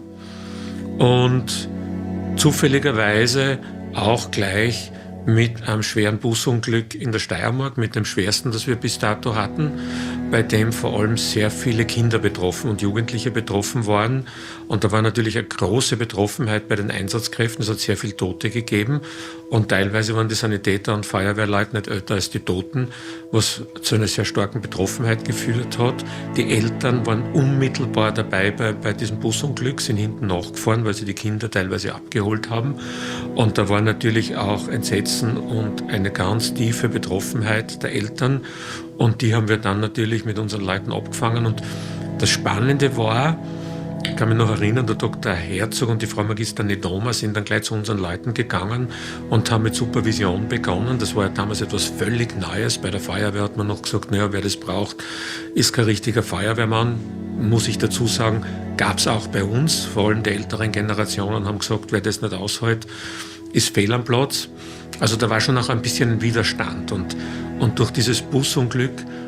S8: und zufälligerweise auch gleich mit einem schweren Busunglück in der Steiermark, mit dem schwersten, das wir bis dato hatten. bei dem vor allem sehr viele Kinder betroffen und Jugendliche betroffen waren. Und da war natürlich eine große Betroffenheit bei den Einsatzkräften. Es hat sehr viele Tote gegeben. Und teilweise waren die Sanitäter und Feuerwehrleute nicht älter als die Toten, was zu einer sehr starken Betroffenheit geführt hat. Die Eltern waren unmittelbar dabei bei, bei diesem Busunglück, sind hinten nachgefahren, weil sie die Kinder teilweise abgeholt haben. Und da war natürlich auch Entsetzen und eine ganz tiefe Betroffenheit der Eltern. Und die haben wir dann natürlich mit unseren Leuten abgefangen. Und das Spannende war, ich kann mich noch erinnern, der Doktor Herzog und die Frau Magister Nedoma sind dann gleich zu unseren Leuten gegangen und haben mit Supervision begonnen. Das war ja damals etwas völlig Neues. Bei der Feuerwehr hat man noch gesagt, naja, wer das braucht, ist kein richtiger Feuerwehrmann. Muss ich dazu sagen, gab es auch bei uns, vor allem die älteren Generationen haben gesagt, wer das nicht aushält, ist fehl am Platz. Also da war schon auch ein bisschen ein Widerstand. Und, und durch dieses Busunglück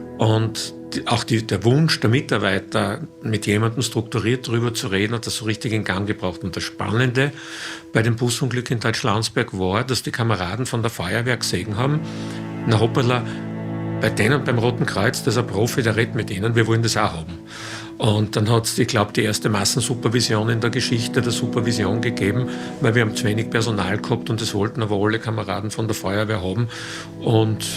S8: und die, auch die, der Wunsch der Mitarbeiter, mit jemandem strukturiert darüber zu reden, hat das so richtig in Gang gebracht. Und das Spannende bei dem Busunglück in Deutschlandsberg war, dass die Kameraden von der Feuerwehr gesehen haben, na hoppala, bei denen beim Roten Kreuz, das ist ein Profi, der redet mit ihnen, wir wollen das auch haben. Und dann hat es, ich glaube, die erste Massensupervision in der Geschichte der Supervision gegeben, weil wir haben zu wenig Personal gehabt und das wollten aber alle Kameraden von der Feuerwehr haben. Und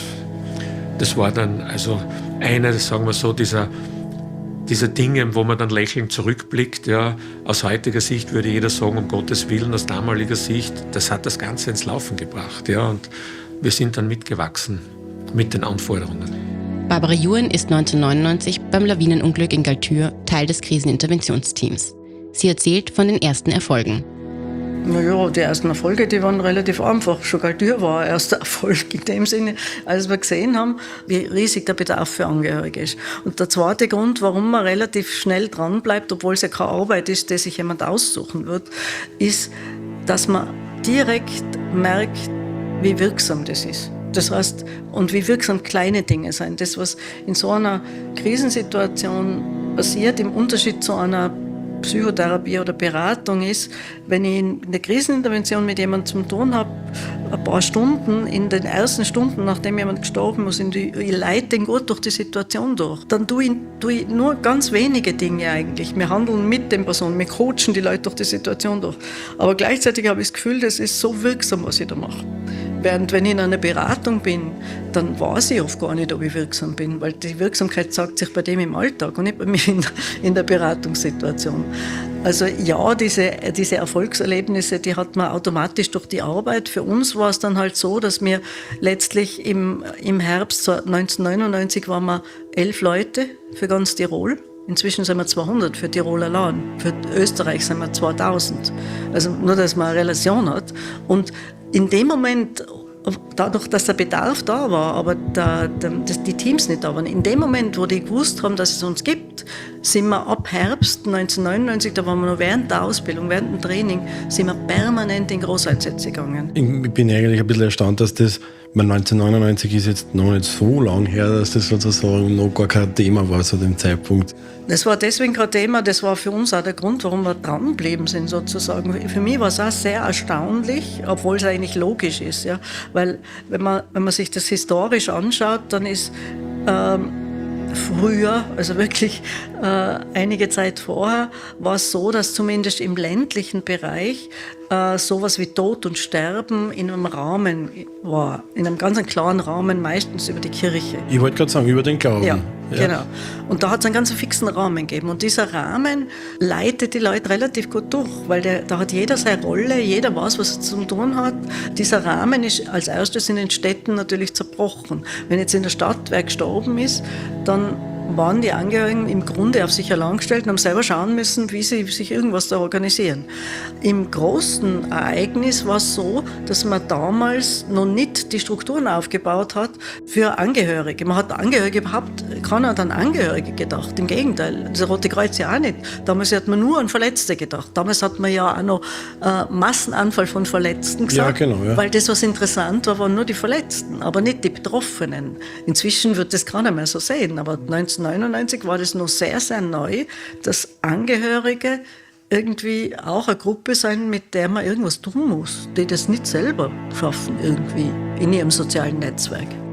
S8: das war dann also eine, sagen wir so, dieser, dieser Dinge, wo man dann lächelnd zurückblickt. Ja, aus heutiger Sicht würde jeder sagen, um Gottes Willen, aus damaliger Sicht, das hat das Ganze ins Laufen gebracht. Ja, und wir sind dann mitgewachsen mit den Anforderungen.
S2: Barbara Juren ist neunzehnhundertneunundneunzig beim Lawinenunglück in Galtür Teil des Kriseninterventionsteams. Sie erzählt von den ersten Erfolgen.
S7: Naja, die ersten Erfolge, die waren relativ einfach. Schon Galtür war ein erster Erfolg in dem Sinne, als wir gesehen haben, wie riesig der Bedarf für Angehörige ist. Und der zweite Grund, warum man relativ schnell dran bleibt, obwohl es ja keine Arbeit ist, die sich jemand aussuchen wird, ist, dass man direkt merkt, wie wirksam das ist. Das heißt, und wie wirksam kleine Dinge sind. Das, was in so einer Krisensituation passiert, im Unterschied zu einer Psychotherapie oder Beratung ist, wenn ich in der Krisenintervention mit jemandem zu tun habe, ein paar Stunden, in den ersten Stunden, nachdem jemand gestorben ist, ich leite den gut durch die Situation durch. Dann tue ich, tue ich nur ganz wenige Dinge eigentlich. Wir handeln mit den Personen, wir coachen die Leute durch die Situation durch. Aber gleichzeitig habe ich das Gefühl, das ist so wirksam, was ich da mache. Während wenn ich in einer Beratung bin, dann weiß ich oft gar nicht, ob ich wirksam bin, weil die Wirksamkeit zeigt sich bei dem im Alltag und nicht bei mir in der, in der Beratungssituation. Also ja, diese, diese Erfolgserlebnisse, die hat man automatisch durch die Arbeit. Für uns war es dann halt so, dass wir letztlich im, im Herbst neunzehnhundertneunundneunzig waren wir elf Leute für ganz Tirol. Inzwischen sind wir zweihundert für Tirol allein. Für Österreich sind wir zweitausend. Also nur, dass man eine Relation hat. Und in dem Moment, dadurch, dass der Bedarf da war, aber der, der, die Teams nicht da waren, in dem Moment, wo die gewusst haben, dass es uns gibt, sind wir ab Herbst neunzehnhundertneunundneunzig, da waren wir noch während der Ausbildung, während dem Training, sind wir permanent in Großeinsätze gegangen.
S1: Ich bin eigentlich ein bisschen erstaunt, dass das, neunzehnhundertneunundneunzig ist jetzt noch nicht so lang her, dass das sozusagen noch gar kein Thema war zu dem Zeitpunkt.
S7: Das war deswegen kein Thema, das war für uns auch der Grund, warum wir dranbleiben sind sozusagen. Für mich war es auch sehr erstaunlich, obwohl es eigentlich logisch ist. Ja? Weil wenn man, wenn man sich das historisch anschaut, dann ist ähm, früher, also wirklich äh, einige Zeit vorher, war es so, dass zumindest im ländlichen Bereich äh, sowas wie Tod und Sterben in einem Rahmen war, in einem ganz klaren Rahmen, meistens über die Kirche.
S1: Ich wollte gerade sagen, über den Glauben.
S7: Ja,
S1: ja.
S7: Genau. Und da hat es einen ganz fixen Rahmen gegeben. Und dieser Rahmen leitet die Leute relativ gut durch, weil der, da hat jeder seine Rolle, jeder weiß, was er zu tun hat. Dieser Rahmen ist als erstes in den Städten natürlich zerbrochen. Wenn jetzt in der Stadt wer gestorben ist, dann waren die Angehörigen im Grunde auf sich allein gestellt und haben selber schauen müssen, wie sie sich irgendwas da organisieren. Im großen Ereignis war es so, dass man damals noch nicht die Strukturen aufgebaut hat für Angehörige. Man hat Angehörige überhaupt, keiner hat an Angehörige gedacht. Im Gegenteil, das Rote Kreuz ja auch nicht. Damals hat man nur an Verletzte gedacht. Damals hat man ja auch noch äh, Massenanfall von Verletzten gesagt. Ja, genau, ja. Weil das, was interessant war, waren nur die Verletzten, aber nicht die Betroffenen. Inzwischen wird das keiner mehr so sehen, aber neunzehnhundertneunundneunzig war das noch sehr, sehr neu, dass Angehörige irgendwie auch eine Gruppe sein, mit der man irgendwas tun muss, die das nicht selber schaffen irgendwie in ihrem sozialen Netzwerk.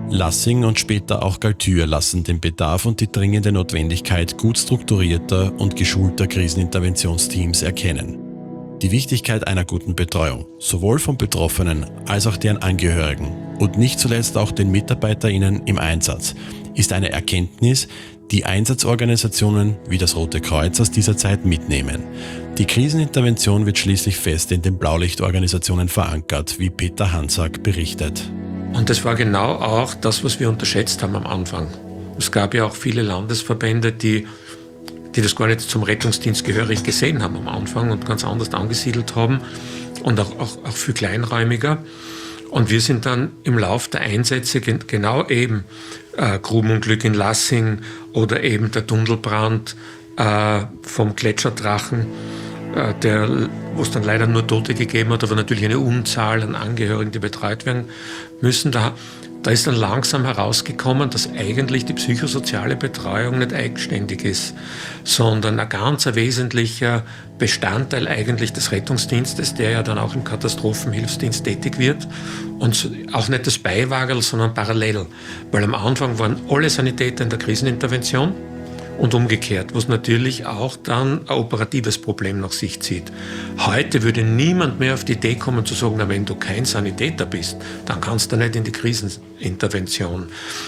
S1: Lassing und später auch Galtür lassen den Bedarf und die dringende Notwendigkeit gut strukturierter und geschulter Kriseninterventionsteams erkennen. Die Wichtigkeit einer guten Betreuung, sowohl von Betroffenen als auch deren Angehörigen und nicht zuletzt auch den MitarbeiterInnen im Einsatz, ist eine Erkenntnis, die Einsatzorganisationen wie das Rote Kreuz aus dieser Zeit mitnehmen. Die Krisenintervention wird schließlich fest in den Blaulichtorganisationen verankert, wie Peter Hansack berichtet.
S8: Und das war genau auch das, was wir unterschätzt haben am Anfang. Es gab ja auch viele Landesverbände, die, die das gar nicht zum Rettungsdienst gehörig gesehen haben am Anfang und ganz anders angesiedelt haben und auch, auch, auch viel kleinräumiger. Und wir sind dann im Lauf der Einsätze genau eben äh, Grubenunglück in Lassing oder eben der Tunnelbrand äh, vom Gletscherdrachen, äh, der, wo es dann leider nur Tote gegeben hat, aber natürlich eine Unzahl an Angehörigen, die betreut werden müssen. Da, da ist dann langsam herausgekommen, dass eigentlich die psychosoziale Betreuung nicht eigenständig ist, sondern ein ganz ein wesentlicher Bestandteil eigentlich des Rettungsdienstes, der ja dann auch im Katastrophenhilfsdienst tätig wird und auch nicht das Beiwagerl, sondern parallel, weil am Anfang waren alle Sanitäter in der Krisenintervention und umgekehrt, was natürlich auch dann ein operatives Problem nach sich zieht. Heute würde niemand mehr auf die Idee kommen zu sagen, na, wenn du kein Sanitäter bist, dann kannst du nicht in die Krisenintervention.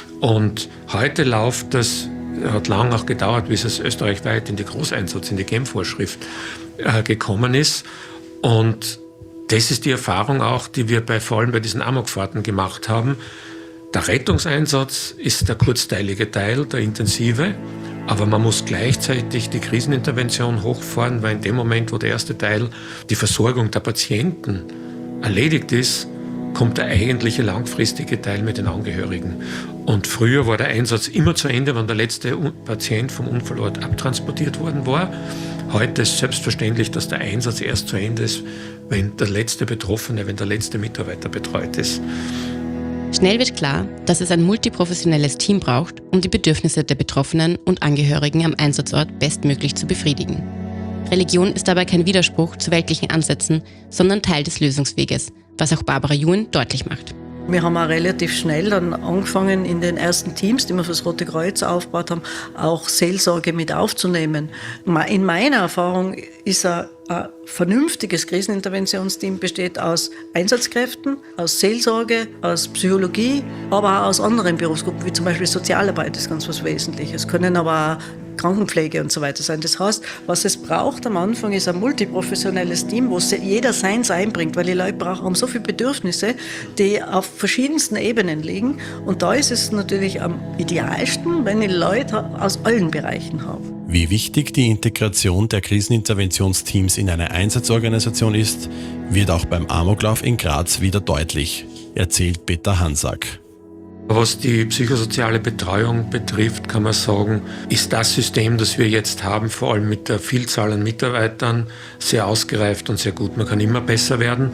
S8: Und heute läuft das, hat lange auch gedauert, bis es österreichweit in die Großeinsatz, in die G E M-Vorschrift äh, gekommen ist. Und das ist die Erfahrung auch, die wir bei, vor allem bei diesen Amokfahrten gemacht haben. Der Rettungseinsatz ist der kurzteilige Teil, der intensive, aber man muss gleichzeitig die Krisenintervention hochfahren, weil in dem Moment, wo der erste Teil, die Versorgung der Patienten, erledigt ist, kommt der eigentliche langfristige Teil mit den Angehörigen. Und früher war der Einsatz immer zu Ende, wenn der letzte Patient vom Unfallort abtransportiert worden war. Heute ist selbstverständlich, dass der Einsatz erst zu Ende ist, wenn der letzte Betroffene, wenn der letzte Mitarbeiter betreut ist.
S2: Schnell wird klar, dass es ein multiprofessionelles Team braucht, um die Bedürfnisse der Betroffenen und Angehörigen am Einsatzort bestmöglich zu befriedigen. Religion ist dabei kein Widerspruch zu weltlichen Ansätzen, sondern Teil des Lösungsweges, was auch Barbara Juhn deutlich macht.
S7: Wir haben auch relativ schnell dann angefangen, in den ersten Teams, die wir für das Rote Kreuz aufgebaut haben, auch Seelsorge mit aufzunehmen. In meiner Erfahrung ist ein, ein vernünftiges Kriseninterventionsteam besteht aus Einsatzkräften, aus Seelsorge, aus Psychologie, aber auch aus anderen Berufsgruppen, wie zum Beispiel Sozialarbeit, das ist ganz was Wesentliches. Es können aber auch Krankenpflege und so weiter sein. Das heißt, was es braucht am Anfang ist ein multiprofessionelles Team, wo jeder seins einbringt, weil die Leute brauchen, haben so viele Bedürfnisse, die auf verschiedensten Ebenen liegen. Und da ist es natürlich am idealsten, wenn die Leute aus allen Bereichen haben.
S1: Wie wichtig die Integration der Kriseninterventionsteams in eine Einsatzorganisation ist, wird auch beim Amoklauf in Graz wieder deutlich, erzählt Peter Hansack.
S8: Was die psychosoziale Betreuung betrifft, kann man sagen, ist das System, das wir jetzt haben, vor allem mit der Vielzahl an Mitarbeitern, sehr ausgereift und sehr gut. Man kann immer besser werden,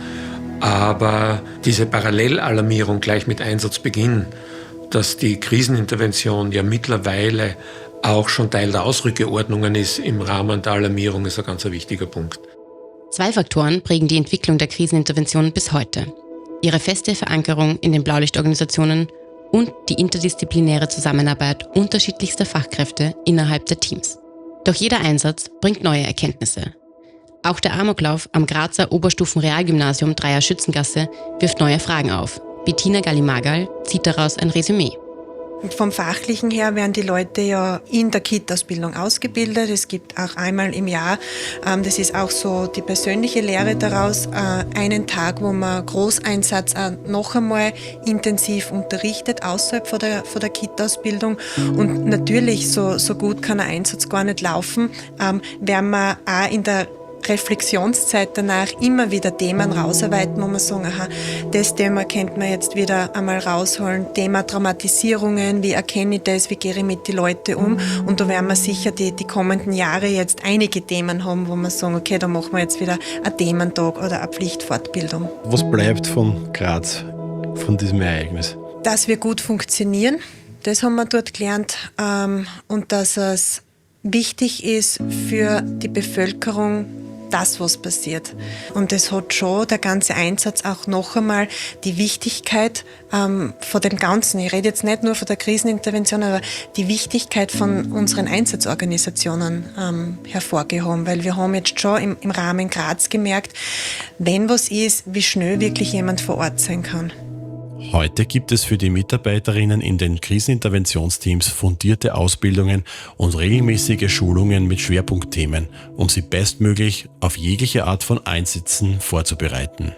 S8: aber diese Parallelalarmierung gleich mit Einsatzbeginn, dass die Krisenintervention ja mittlerweile auch schon Teil der Ausrückeordnungen ist im Rahmen der Alarmierung, ist ein ganz wichtiger Punkt.
S2: Zwei Faktoren prägen die Entwicklung der Krisenintervention bis heute. Ihre feste Verankerung in den Blaulichtorganisationen und die interdisziplinäre Zusammenarbeit unterschiedlichster Fachkräfte innerhalb der Teams. Doch jeder Einsatz bringt neue Erkenntnisse. Auch der Amoklauf am Grazer Oberstufen-Realgymnasium Dreier Schützengasse wirft neue Fragen auf. Bettina Gallimagal zieht daraus ein Resümee.
S10: Vom Fachlichen her werden die Leute ja in der K I T-Ausbildung ausgebildet. Es gibt auch einmal im Jahr, ähm, das ist auch so die persönliche Lehre daraus, äh, einen Tag, wo man Großeinsatz auch noch einmal intensiv unterrichtet, außerhalb von der, von der K I T-Ausbildung. Und natürlich, so, so gut kann ein Einsatz gar nicht laufen, ähm, werden wir auch in der Reflexionszeit danach immer wieder Themen rausarbeiten, wo man sagen, aha, das Thema könnte man jetzt wieder einmal rausholen. Thema Traumatisierungen, wie erkenne ich das, wie gehe ich mit den Leuten um? Und da werden wir sicher die, die kommenden Jahre jetzt einige Themen haben, wo wir sagen, okay, da machen wir jetzt wieder einen Thementag oder eine Pflichtfortbildung.
S1: Was bleibt von Graz, von diesem Ereignis?
S10: Dass wir gut funktionieren, das haben wir dort gelernt, ähm, und dass es wichtig ist für die Bevölkerung, das, was passiert. Und es hat schon der ganze Einsatz auch noch einmal die Wichtigkeit ähm, von dem Ganzen, ich rede jetzt nicht nur von der Krisenintervention, aber die Wichtigkeit von unseren Einsatzorganisationen ähm, hervorgehoben, weil wir haben jetzt schon im, im Rahmen Graz gemerkt, wenn was ist, wie schnell wirklich jemand vor Ort sein kann.
S1: Heute gibt es für die Mitarbeiterinnen in den Kriseninterventionsteams fundierte Ausbildungen und regelmäßige Schulungen mit Schwerpunktthemen, um sie bestmöglich auf jegliche Art von Einsätzen vorzubereiten.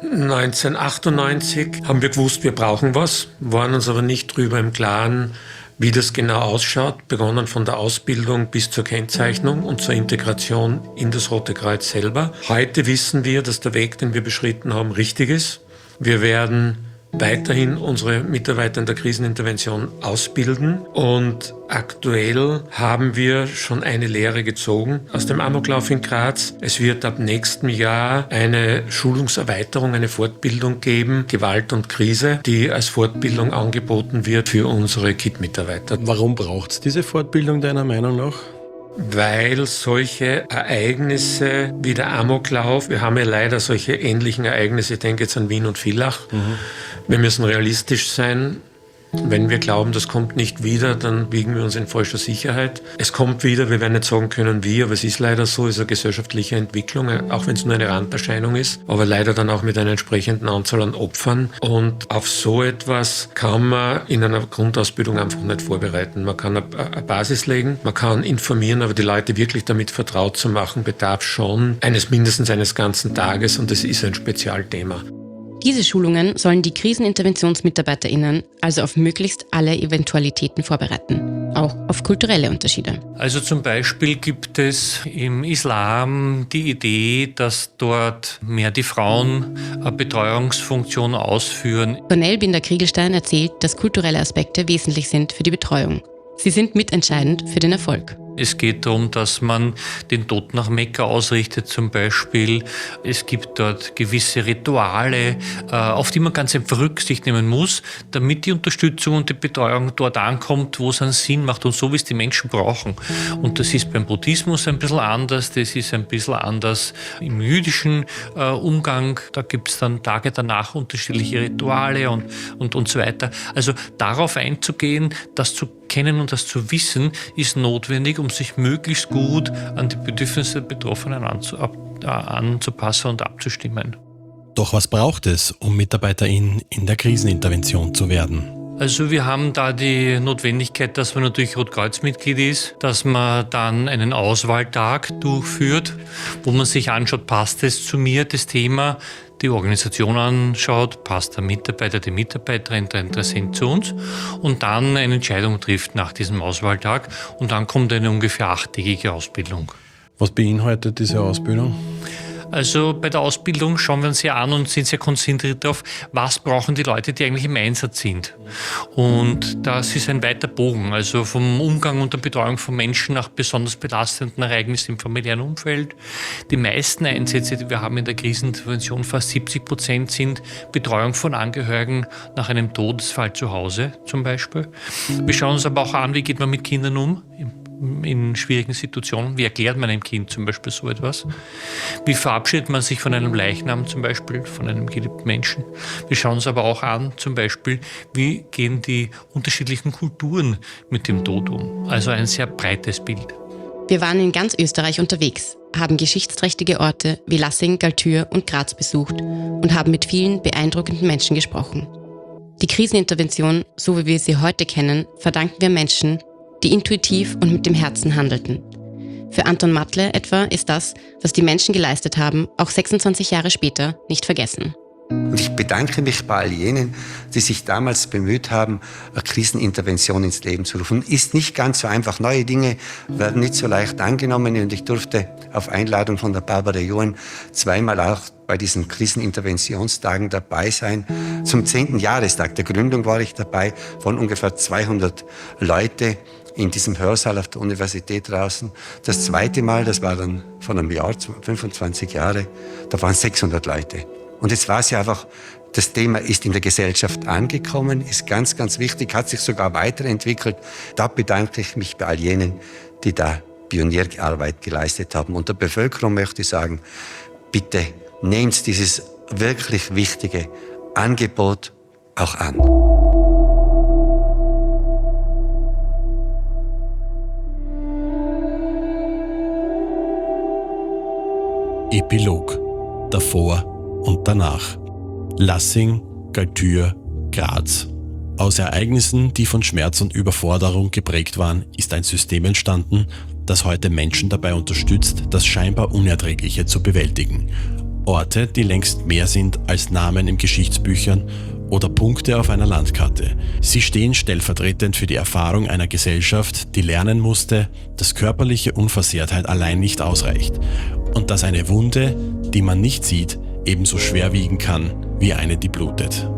S8: neunzehnhundertachtundneunzig haben wir gewusst, wir brauchen was, waren uns aber nicht drüber im Klaren, wie das genau ausschaut, begonnen von der Ausbildung bis zur Kennzeichnung und zur Integration in das Rote Kreuz selber. Heute wissen wir, dass der Weg, den wir beschritten haben, richtig ist. Wir werden weiterhin unsere Mitarbeiter in der Krisenintervention ausbilden und aktuell haben wir schon eine Lehre gezogen aus dem Amoklauf in Graz. Es wird ab nächstem Jahr eine Schulungserweiterung, eine Fortbildung geben, Gewalt und Krise, die als Fortbildung angeboten wird für unsere K I T-Mitarbeiter.
S1: Warum braucht es diese Fortbildung deiner Meinung nach?
S8: Weil solche Ereignisse wie der Amoklauf, wir haben ja leider solche ähnlichen Ereignisse, ich denke jetzt an Wien und Villach, mhm. wir müssen realistisch sein. Wenn wir glauben, das kommt nicht wieder, dann wiegen wir uns in falscher Sicherheit. Es kommt wieder, wir werden nicht sagen können wie, aber es ist leider so, es ist eine gesellschaftliche Entwicklung, auch wenn es nur eine Randerscheinung ist, aber leider dann auch mit einer entsprechenden Anzahl an Opfern. Und auf so etwas kann man in einer Grundausbildung einfach nicht vorbereiten. Man kann eine Basis legen, man kann informieren, aber die Leute wirklich damit vertraut zu machen, bedarf schon eines mindestens eines ganzen Tages und das ist ein Spezialthema.
S2: Diese Schulungen sollen die KriseninterventionsmitarbeiterInnen also auf möglichst alle Eventualitäten vorbereiten, auch auf kulturelle Unterschiede.
S11: Also zum Beispiel gibt es im Islam die Idee, dass dort mehr die Frauen eine Betreuungsfunktion ausführen.
S2: Cornel Binder-Kriegelstein erzählt, dass kulturelle Aspekte wesentlich sind für die Betreuung. Sie sind mitentscheidend für den Erfolg.
S11: Es geht darum, dass man den Tod nach Mekka ausrichtet zum Beispiel. Es gibt dort gewisse Rituale, auf die man ganz einfach Rücksicht nehmen muss, damit die Unterstützung und die Betreuung dort ankommt, wo es einen Sinn macht und so, wie es die Menschen brauchen. Und das ist beim Buddhismus ein bisschen anders, das ist ein bisschen anders im jüdischen Umgang. Da gibt es dann Tage danach unterschiedliche Rituale und, und, und so weiter. Also darauf einzugehen, das zu kennen und das zu wissen, ist notwendig, um sich möglichst gut an die Bedürfnisse der Betroffenen anzu, ab, äh, anzupassen und abzustimmen.
S1: Doch was braucht es, um MitarbeiterIn in der Krisenintervention zu werden?
S11: Also wir haben da die Notwendigkeit, dass man natürlich Rotkreuz-Mitglied ist, dass man dann einen Auswahltag durchführt, wo man sich anschaut, passt es zu mir, das Thema, die Organisation anschaut, passt der Mitarbeiter, die Mitarbeiterin, der Interessent zu uns und dann eine Entscheidung trifft nach diesem Auswahltag und dann kommt eine ungefähr achttägige Ausbildung.
S1: Was beinhaltet diese Ausbildung?
S11: Also bei der Ausbildung schauen wir uns ja an und sind sehr konzentriert darauf, was brauchen die Leute, die eigentlich im Einsatz sind. Und das ist ein weiter Bogen, also vom Umgang und der Betreuung von Menschen nach besonders belastenden Ereignissen im familiären Umfeld. Die meisten Einsätze, die wir haben in der Krisenintervention, fast siebzig Prozent sind Betreuung von Angehörigen nach einem Todesfall zu Hause zum Beispiel. Wir schauen uns aber auch an, wie geht man mit Kindern um in schwierigen Situationen. Wie erklärt man einem Kind zum Beispiel so etwas? Wie verabschiedet man sich von einem Leichnam zum Beispiel, von einem geliebten Menschen? Wir schauen uns aber auch an, zum Beispiel, wie gehen die unterschiedlichen Kulturen mit dem Tod um? Also ein sehr breites Bild.
S2: Wir waren in ganz Österreich unterwegs, haben geschichtsträchtige Orte wie Lassing, Galtür und Graz besucht und haben mit vielen beeindruckenden Menschen gesprochen. Die Krisenintervention, so wie wir sie heute kennen, verdanken wir Menschen, die intuitiv und mit dem Herzen handelten. Für Anton Matle etwa ist das, was die Menschen geleistet haben, auch sechsundzwanzig Jahre später nicht vergessen.
S5: Und ich bedanke mich bei all jenen, die sich damals bemüht haben, eine Krisenintervention ins Leben zu rufen. Ist nicht ganz so einfach. Neue Dinge werden nicht so leicht angenommen. Und ich durfte auf Einladung von der Barbara Johann zweimal auch bei diesen Kriseninterventionstagen dabei sein. Zum zehnten Jahrestag der Gründung war ich dabei, von ungefähr zweihundert Leute in diesem Hörsaal auf der Universität draußen. Das zweite Mal, das war dann vor einem Jahr, fünfundzwanzig Jahre, da waren sechshundert Leute. Und jetzt war es ja einfach, das Thema ist in der Gesellschaft angekommen, ist ganz, ganz wichtig, hat sich sogar weiterentwickelt. Da bedanke ich mich bei all jenen, die da Pionierarbeit geleistet haben. Und der Bevölkerung möchte ich sagen, bitte nehmt dieses wirklich wichtige Angebot auch an.
S1: Epilog. Davor und danach. Lassing, Galtür, Graz. Aus Ereignissen, die von Schmerz und Überforderung geprägt waren, ist ein System entstanden, das heute Menschen dabei unterstützt, das scheinbar Unerträgliche zu bewältigen. Orte, die längst mehr sind als Namen in Geschichtsbüchern oder Punkte auf einer Landkarte. Sie stehen stellvertretend für die Erfahrung einer Gesellschaft, die lernen musste, dass körperliche Unversehrtheit allein nicht ausreicht und dass eine Wunde, die man nicht sieht, ebenso schwer wiegen kann wie eine, die blutet.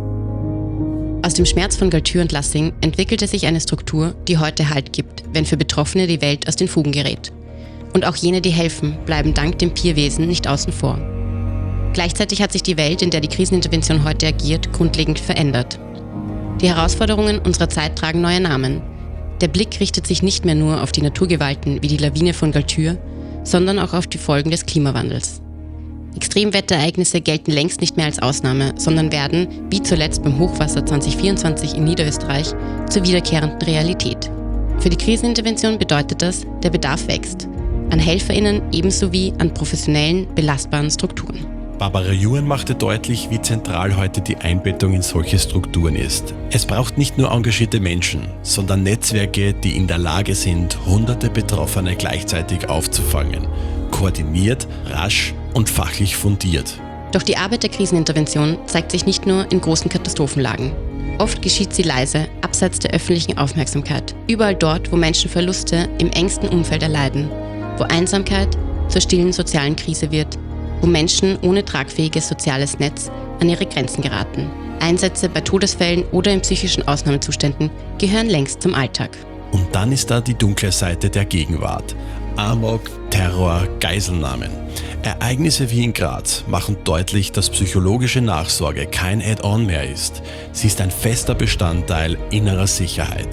S2: Aus dem Schmerz von Galtür und Lassing entwickelte sich eine Struktur, die heute Halt gibt, wenn für Betroffene die Welt aus den Fugen gerät. Und auch jene, die helfen, bleiben dank dem Peerwesen nicht außen vor. Gleichzeitig hat sich die Welt, in der die Krisenintervention heute agiert, grundlegend verändert. Die Herausforderungen unserer Zeit tragen neue Namen. Der Blick richtet sich nicht mehr nur auf die Naturgewalten wie die Lawine von Galtür, sondern auch auf die Folgen des Klimawandels. Extremwetterereignisse gelten längst nicht mehr als Ausnahme, sondern werden, wie zuletzt beim Hochwasser zwanzig vierundzwanzig in Niederösterreich, zur wiederkehrenden Realität. Für die Krisenintervention bedeutet das, der Bedarf wächst. An HelferInnen ebenso wie an professionellen, belastbaren Strukturen.
S1: Barbara Juhen machte deutlich, wie zentral heute die Einbettung in solche Strukturen ist. Es braucht nicht nur engagierte Menschen, sondern Netzwerke, die in der Lage sind, hunderte Betroffene gleichzeitig aufzufangen. Koordiniert, rasch und fachlich fundiert.
S2: Doch die Arbeit der Krisenintervention zeigt sich nicht nur in großen Katastrophenlagen. Oft geschieht sie leise, abseits der öffentlichen Aufmerksamkeit. Überall dort, wo Menschen Verluste im engsten Umfeld erleiden, wo Einsamkeit zur stillen sozialen Krise wird, wo Menschen ohne tragfähiges soziales Netz an ihre Grenzen geraten. Einsätze bei Todesfällen oder in psychischen Ausnahmezuständen gehören längst zum Alltag.
S1: Und dann ist da die dunkle Seite der Gegenwart. Amok, Terror, Geiselnahmen. Ereignisse wie in Graz machen deutlich, dass psychologische Nachsorge kein Add-on mehr ist. Sie ist ein fester Bestandteil innerer Sicherheit.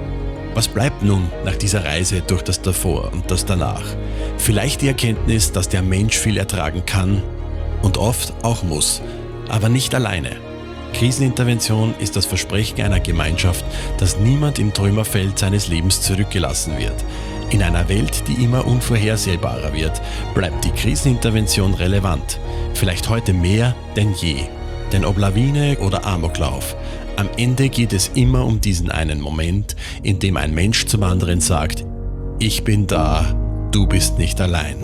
S1: Was bleibt nun nach dieser Reise durch das Davor und das Danach? Vielleicht die Erkenntnis, dass der Mensch viel ertragen kann und oft auch muss, aber nicht alleine. Krisenintervention ist das Versprechen einer Gemeinschaft, dass niemand im Trümmerfeld seines Lebens zurückgelassen wird. In einer Welt, die immer unvorhersehbarer wird, bleibt die Krisenintervention relevant. Vielleicht heute mehr denn je. Denn ob Lawine oder Amoklauf, am Ende geht es immer um diesen einen Moment, in dem ein Mensch zum anderen sagt, ich bin da, du bist nicht allein.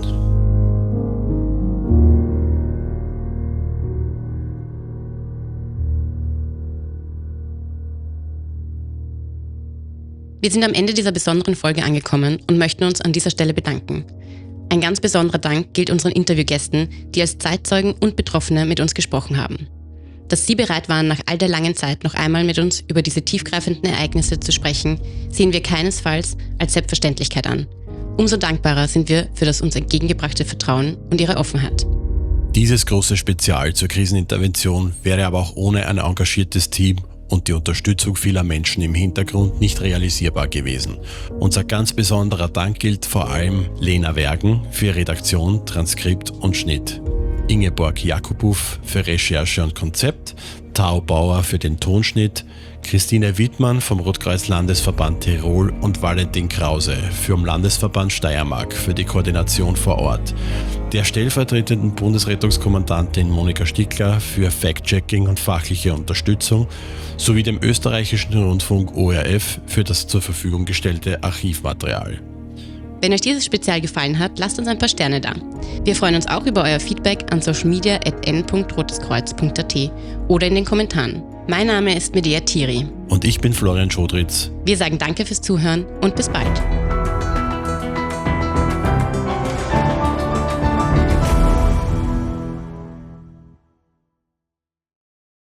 S2: Wir sind am Ende dieser besonderen Folge angekommen und möchten uns an dieser Stelle bedanken. Ein ganz besonderer Dank gilt unseren Interviewgästen, die als Zeitzeugen und Betroffene mit uns gesprochen haben. Dass Sie bereit waren, nach all der langen Zeit noch einmal mit uns über diese tiefgreifenden Ereignisse zu sprechen, sehen wir keinesfalls als Selbstverständlichkeit an. Umso dankbarer sind wir für das uns entgegengebrachte Vertrauen und Ihre Offenheit.
S1: Dieses große Spezial zur Krisenintervention wäre aber auch ohne ein engagiertes Team und die Unterstützung vieler Menschen im Hintergrund nicht realisierbar gewesen. Unser ganz besonderer Dank gilt vor allem Lena Wergen für Redaktion, Transkript und Schnitt, Ingeborg Jakubow für Recherche und Konzept, Tao Bauer für den Tonschnitt, Christine Wittmann vom Rotkreuz-Landesverband Tirol und Valentin Krause vom Landesverband Steiermark für die Koordination vor Ort, der stellvertretenden Bundesrettungskommandantin Monika Stickler für Fact-Checking und fachliche Unterstützung sowie dem österreichischen Rundfunk O R F für das zur Verfügung gestellte Archivmaterial.
S2: Wenn euch dieses Spezial gefallen hat, lasst uns ein paar Sterne da. Wir freuen uns auch über euer Feedback an socialmedia at n punkt roteskreuz punkt a t oder in den Kommentaren. Mein Name ist Medea Thiri.
S1: Und ich bin Florian Schodritz.
S2: Wir sagen danke fürs Zuhören und bis bald.